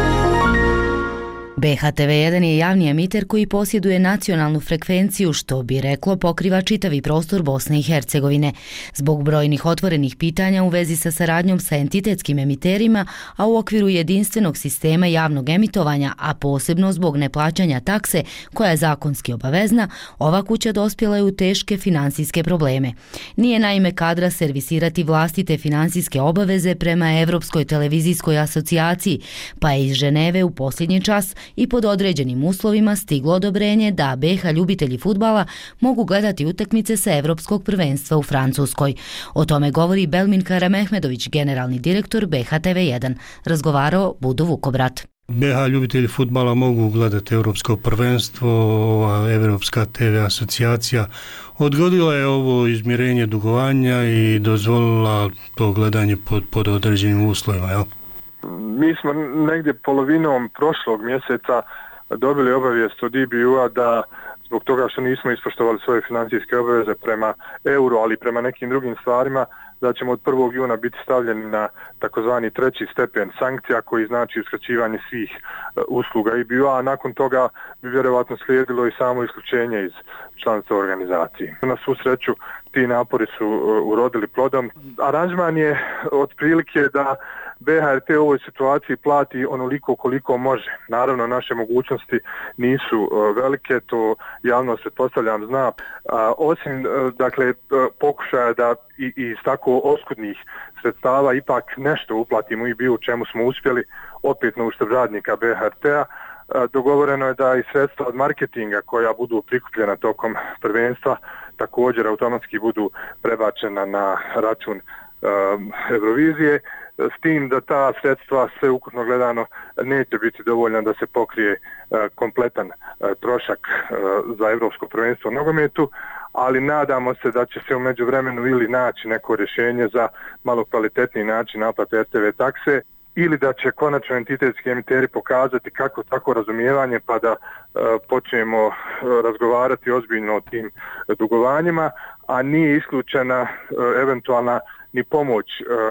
S3: BHTV1 je javni emiter koji posjeduje nacionalnu frekvenciju, što bi reklo pokriva čitavi prostor Bosne i Hercegovine. Zbog brojnih otvorenih pitanja u vezi sa saradnjom sa entitetskim emiterima, a u okviru jedinstvenog sistema javnog emitovanja, a posebno zbog neplaćanja takse koja je zakonski obavezna, ova kuća dospjela je u teške finansijske probleme. Nije naime kadra servisirati vlastite finansijske obaveze prema Evropskoj televizijskoj asocijaciji, pa je iz Ženeve u posljednji čas i pod određenim uslovima stiglo odobrenje da BiH ljubitelji fudbala mogu gledati utakmice sa Evropskog prvenstva u Francuskoj. O tome govori Belmin Karamehmedović, generalni direktor BHTV1. Razgovarao Budo Vukobrat.
S11: BiH ljubitelji fudbala mogu gledati Evropsko prvenstvo, Evropska TV asocijacija odgodila je ovo izmirenje dugovanja i dozvolila to gledanje pod određenim uslovima, jel?
S12: Mi smo negdje polovinom prošlog mjeseca dobili obavijest od EBU-a da zbog toga što nismo ispoštovali svoje financijske obaveze prema euro, ali i prema nekim drugim stvarima, da ćemo od 1. juna biti stavljeni na takozvani treći stepen sankcija koji znači uskraćivanje svih usluga EBU-a, a nakon toga bi vjerovatno slijedilo i samo isključenje iz članstva organizacije. Na svu sreću ti napori su urodili plodom. Aranžman je otprilike da BHRT u ovoj situaciji plati onoliko koliko može. Naravno, naše mogućnosti nisu velike, to javnost pretpostavljam zna. Osim, pokušaja da iz tako oskudnih sredstava ipak nešto uplatimo i bio u čemu smo uspjeli, opet na uštrb radnika BHRT-a, dogovoreno je da i sredstva od marketinga koja budu prikupljena tokom prvenstva također automatski budu prebačena na račun Eurovizije, s tim da ta sredstva sve ukupno gledano neće biti dovoljna da se pokrije kompletan trošak za Evropsko prvenstvo u nogometu, ali nadamo se da će se u međuvremenu ili naći neko rješenje za malo kvalitetniji način naplate RTV takse ili da će konačno entitetski emiteri pokazati kako tako razumijevanje pa da počnemo razgovarati ozbiljno o tim dugovanjima, a nije isključena eventualna ni pomoć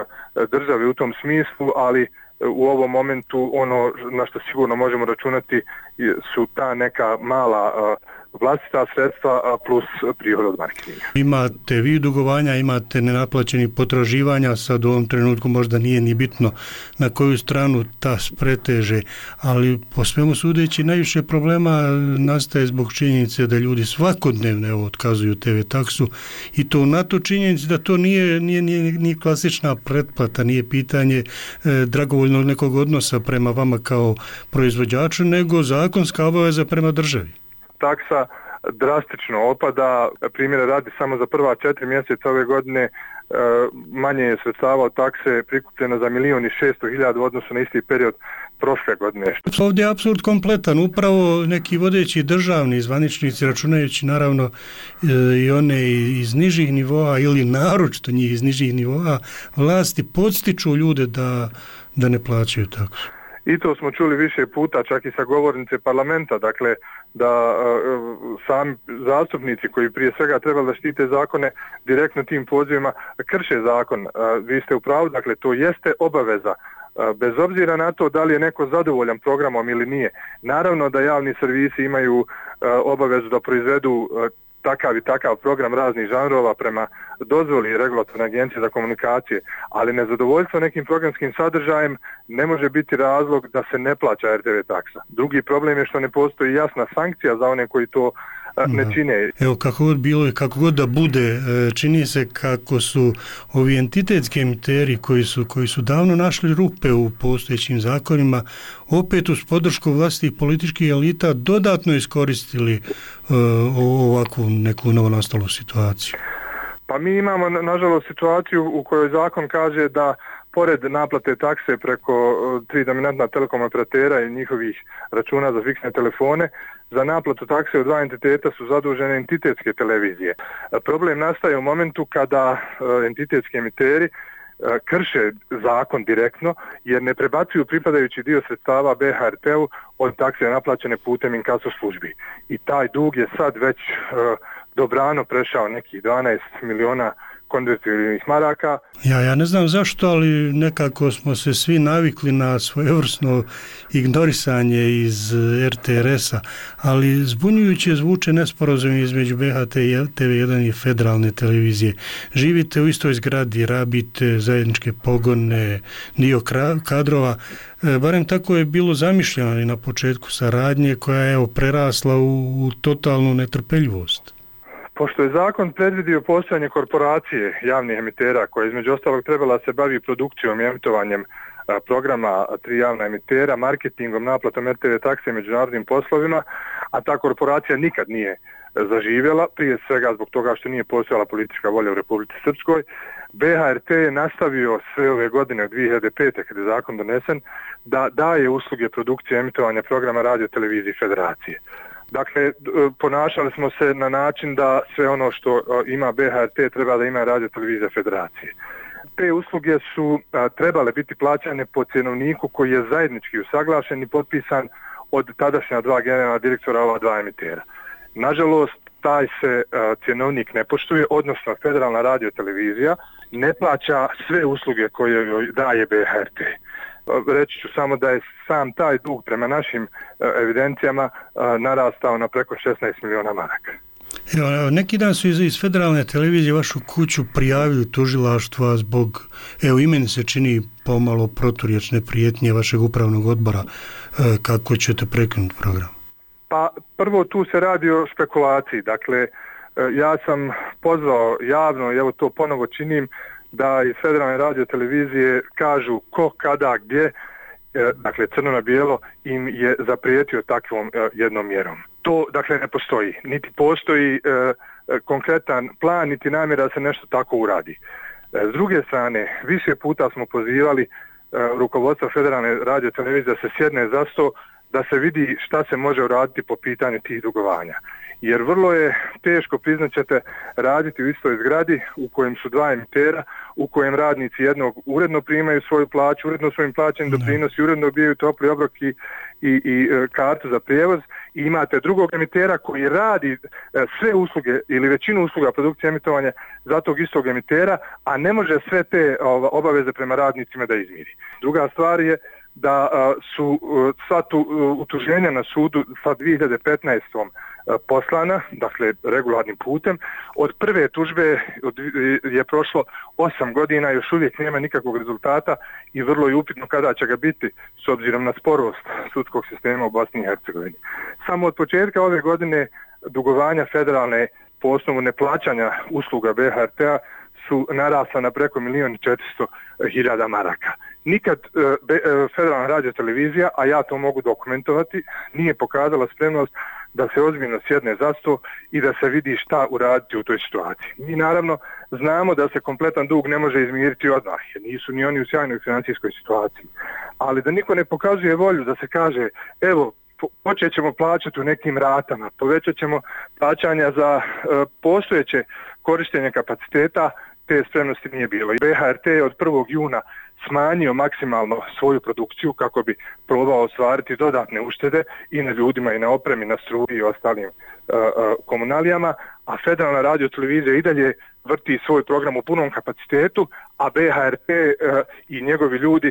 S12: države u tom smislu, ali u ovom momentu ono na što sigurno možemo računati su ta neka mala vlastita sredstva plus prihod od marketinga.
S11: Imate vi dugovanja, imate nenaplaćenih potraživanja, sad u ovom trenutku možda nije ni bitno na koju stranu ta preteže, ali po svemu sudeći najviše problema nastaje zbog činjenice da ljudi svakodnevno otkazuju TV taksu i to na to činjenici da to nije klasična pretplata, nije pitanje dragovoljnog nekog odnosa prema vama kao proizvođaču, nego zakonska obaveza prema državi.
S12: Taksa drastično opada, primjera radi samo za prva 4 mjeseca ove godine manje je sredstava od takse prikupljeno za 1.600.000 u odnosu na isti period prošle godine.
S11: Ovdje je apsurd kompletan, upravo neki vodeći državni zvaničnici, računajući naravno i one iz nižih nivoa ili naročito njih iz nižih nivoa, vlasti podstiču ljude da ne plaćaju taksu.
S12: I to smo čuli više puta, čak i sa govornice parlamenta, dakle da sami zastupnici koji prije svega trebali da štite zakone direktno tim pozivima krše zakon. Vi ste u pravu, dakle to jeste obaveza. Bez obzira na to da li je neko zadovoljan programom ili nije. Naravno da javni servisi imaju obavezu da proizvedu takav i takav program raznih žanrova prema dozvoli regulatorne agencije za komunikacije, ali nezadovoljstvo nekim programskim sadržajem ne može biti razlog da se ne plaća RTV taksa. Drugi problem je što ne postoji jasna sankcija za one koji to ne čine.
S11: Evo kako god bilo i kako god da bude, čini se kako su ovi entitetski emiteri koji su davno našli rupe u postojećim zakonima, opet uz podršku vlastitih političkih elita dodatno iskoristili ovakvu neku novonastalu situaciju.
S12: Pa mi imamo nažalost situaciju u kojoj zakon kaže da pored naplate takse preko 3 dominantna telekom operatera i njihovih računa za fiksne telefone, za naplatu takse od 2 entiteta su zadužene entitetske televizije. Problem nastaje u momentu kada entitetski emiteri krše zakon direktno jer ne prebacuju pripadajući dio sredstava BHRT-u od takse naplaćene putem inkaso službi. I taj dug je sad već dobrano prešao nekih 12 miliona konvertibilnih maraka.
S11: Ja ne znam zašto, ali nekako smo se svi navikli na svojevrsno ignorisanje iz RTRS-a, ali zbunjujuće zvuče nesporazumi između BHT i TV1 i federalne televizije. Živite u istoj zgradi, rabite zajedničke pogone, dio kadrova, barem tako je bilo zamišljeno i na početku saradnje koja je prerasla u totalnu netrpeljivost.
S12: Pošto je zakon predvidio postojanje korporacije javnih emitera koja između ostalog trebala se bavi produkcijom i emitovanjem programa 3 javna emitera, marketingom, naplatom RTV takse i međunarodnim poslovima, a ta korporacija nikad nije zaživjela, prije svega zbog toga što nije postojala politička volja u Republici Srpskoj, BHRT je nastavio sve ove godine od 2005. kada je zakon donesen da daje usluge produkcije emitovanja programa radio televizije Federacije. Dakle, ponašali smo se na način da sve ono što ima BHRT treba da ima radio televizija Federacije. Te usluge su trebale biti plaćane po cjenovniku koji je zajednički usaglašen i potpisan od tadašnja 2 generalna direktora ova 2 emitera. Nažalost, taj se cjenovnik ne poštuje, odnosno Federalna radio televizija ne plaća sve usluge koje joj daje BHRT. Reći ću samo da je sam taj dug prema našim evidencijama narastao na preko 16 miliona maraka.
S11: Evo, neki dan su iz federalne televizije vašu kuću prijavili tužilaštva zbog, i meni se čini pomalo proturječne prijetnje vašeg upravnog odbora. Kako ćete prekinuti program?
S12: Pa prvo tu se radi o spekulaciji. Dakle, ja sam pozvao javno, evo to ponovo činim, da iz federalne radio televizije kažu ko, kada, gdje, dakle crno na bijelo, im je zaprijetio takvom jednom mjerom. To dakle ne postoji, niti postoji konkretan plan, niti namjera da se nešto tako uradi. S druge strane, više puta smo pozivali rukovodstvo federalne radio televizije da se sjedne za sto, da se vidi šta se može uraditi po pitanju tih dugovanja. jer vrlo je teško, priznaćete, raditi u istoj zgradi u kojem su dva emitera, u kojem radnici jednog uredno primaju svoju plaću, uredno svojim plaćanjem doprinosi, uredno dobijaju topli obrok i kartu za prijevoz, i imate drugog emitera koji radi sve usluge ili većinu usluga produkcije emitovanja za tog istog emitera, a ne može sve te obaveze prema radnicima da izmiri. Druga stvar je da su sva tu utuženja na sudu sa 2015. poslana, dakle regularnim putem. Od prve tužbe je prošlo 8 godina, još uvijek nema nikakvog rezultata i vrlo je upitno kada će ga biti s obzirom na sporost sudskog sistema u Bosni i Hercegovini. Samo od početka ove godine dugovanja federalne po osnovu neplaćanja usluga BHRT-a su narasla na preko 1.400.000 maraka. Nikad Federalna radiotelevizija, a ja to mogu dokumentovati, nije pokazala spremnost da se ozbiljno sjedne za sto i da se vidi šta uraditi u toj situaciji. Mi naravno znamo da se kompletan dug ne može izmiriti odmah, jer nisu ni oni u sjajnoj financijskoj situaciji. Ali da niko ne pokazuje volju da se kaže, evo, počet ćemo plaćati u nekim ratama, povećat ćemo plaćanja za postojeće korištenje kapaciteta, te spremnosti nije bilo. BHRT je od 1. juna smanjio maksimalno svoju produkciju kako bi probao ostvariti dodatne uštede i na ljudima i na opremi, na struji i ostalim komunalijama, a Federalna radiotelevizija i dalje vrti svoj program u punom kapacitetu, a BHRT i njegovi ljudi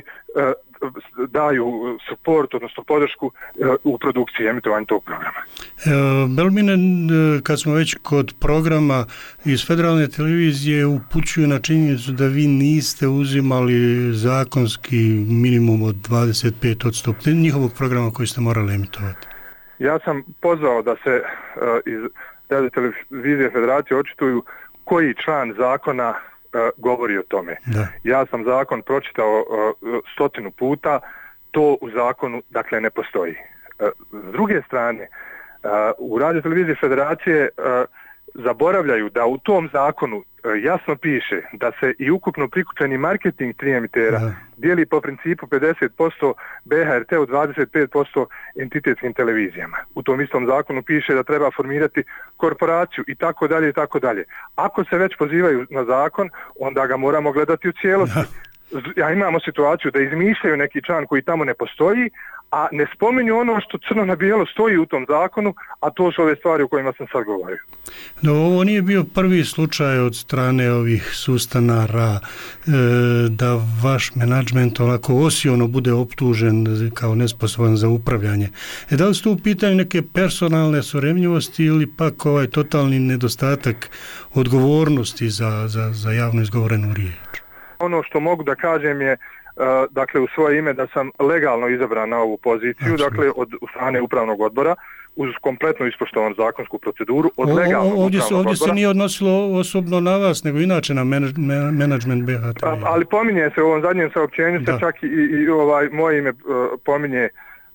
S12: daju support, odnosno podršku u produkciji emitovanja tog programa.
S11: Belmine, kad smo već kod programa iz Federalne televizije, upućuju na činjenicu da vi niste uzimali zakonski minimum od 25% njihovog programa koji ste morali emitovati.
S12: Ja sam pozvao da se iz televizije Federacije očituju koji član zakona govori o tome. Da. Ja sam zakon pročitao 100 puta, to u zakonu dakle ne postoji. S druge strane, u radioteleviziji Federacije zaboravljaju da u tom zakonu jasno piše da se i ukupno prikupljeni marketing 3 emitera dijeli po principu 50% BHRT u 25% entitetskim televizijama. U tom istom zakonu piše da treba formirati korporaciju i tako dalje i tako dalje. Ako se već pozivaju na zakon, onda ga moramo gledati u cijelosti. Ja imamo situaciju da izmišljaju neki član koji tamo ne postoji, a ne spominju ono što crno na bijelo stoji u tom zakonu, a to su ove stvari o kojima sam sad govorio.
S11: No, ovo nije bio prvi slučaj od strane ovih sustanara da vaš menadžment onako osiono bude optužen kao nesposoban za upravljanje. Da li su tu u pitanju neke personalne soremljivosti ili pak ovaj totalni nedostatak odgovornosti za javno izgovorenu riječ?
S12: Ono što mogu da kažem je, dakle, u svoje ime da sam legalno izabran na ovu poziciju, absolutno. Dakle, od strane upravnog odbora, uz kompletno ispoštovanu zakonsku proceduru, od legalnog upravnog odbora.
S11: Ovdje se nije odnosilo osobno na vas, nego inače na menadžment BHT.
S12: Ali pominje se u ovom zadnjem saopćenju, se čak i moje ime pominje,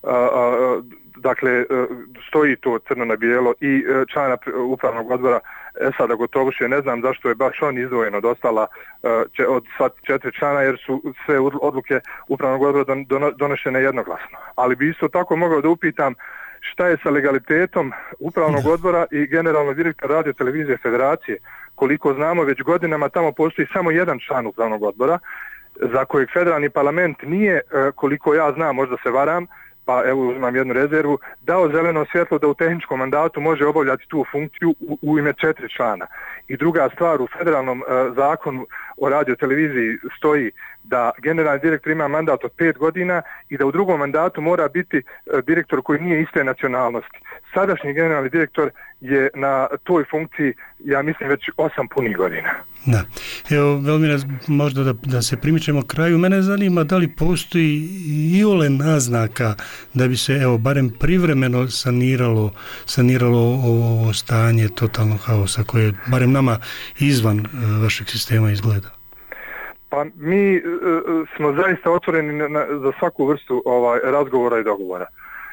S12: dakle, stoji to crno na bijelo i člana upravnog odbora Esada Gotovuše. Ne znam zašto je baš on izdvojen od ostala od sva 4 člana, jer su sve odluke upravnog odbora donošene jednoglasno. Ali bi isto tako mogao da upitam šta je sa legalitetom upravnog odbora i generalnog direktora radiotelevizije Federacije. Koliko znamo, već godinama tamo postoji samo jedan član upravnog odbora, za kojeg federalni parlament nije, koliko ja znam, možda se varam, pa evo imam jednu rezervu, dao zeleno svjetlo da u tehničkom mandatu može obavljati tu funkciju u ime 4 člana. I druga stvar, u federalnom zakonu o radioteleviziji stoji da generalni direktor ima mandat od 5 godina i da u drugom mandatu mora biti direktor koji nije iste nacionalnosti. Sadašnji generalni direktor je na toj funkciji, ja mislim, već 8 punih godina.
S11: Da. Evo, Belmine, možda da se primičemo kraju. Mene zanima da li postoji iole naznaka da bi se, evo, barem privremeno saniralo ovo stanje totalnog haosa koje barem nama izvan vašeg sistema izgleda.
S12: Pa mi smo zaista otvoreni za svaku vrstu razgovora i dogovora.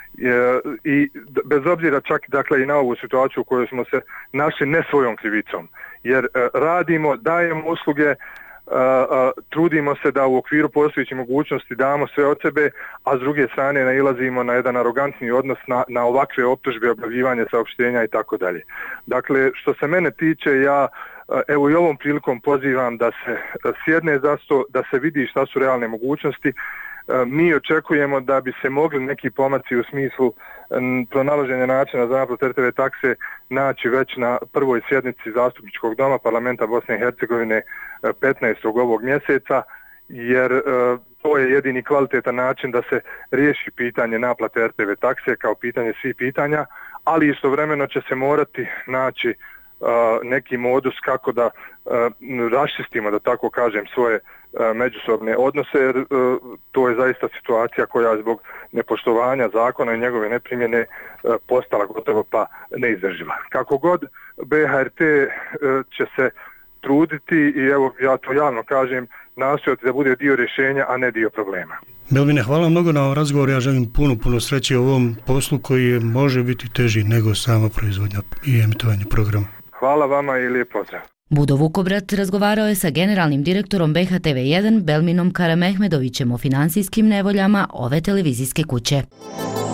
S12: I bez obzira čak, dakle, i na ovu situaciju u kojoj smo se našli ne svojom krivicom, jer radimo, dajemo usluge, trudimo se da u okviru postojećih mogućnosti damo sve od sebe, a s druge strane nailazimo na jedan arogantni odnos na ovakve optužbe, objavljivanje saopštenja i tako dalje. Dakle, što se mene tiče, ja evo i ovom prilikom pozivam da se sjedne za sto, da se vidi šta su realne mogućnosti. Mi očekujemo da bi se mogli neki pomaci u smislu pronalaženja načina za naplatu RTV takse naći već na prvoj sjednici Zastupničkog doma Parlamenta Bosne i Hercegovine 15. ovog mjeseca, jer to je jedini kvalitetan način da se riješi pitanje naplate RTV takse kao pitanje svih pitanja, ali istovremeno će se morati naći neki modus kako da raščistimo, da tako kažem, svoje međusobne odnose, jer to je zaista situacija koja zbog nepoštovanja zakona i njegove neprimjene postala gotovo pa neizdrživa. Kako god, BHRT će se truditi i evo ja to javno kažem, nastojati da bude dio rješenja, a ne dio problema.
S11: Belmine, hvala mnogo na ovom razgovoru, ja želim puno sreće u ovom poslu koji može biti teži nego sama proizvodnja i emitovanje programa.
S12: Hvala vama i lijep pozdrav.
S3: Budo Vukobrat razgovarao je sa generalnim direktorom BHTV1 Belminom Karamehmedovićem o financijskim nevoljama ove televizijske kuće.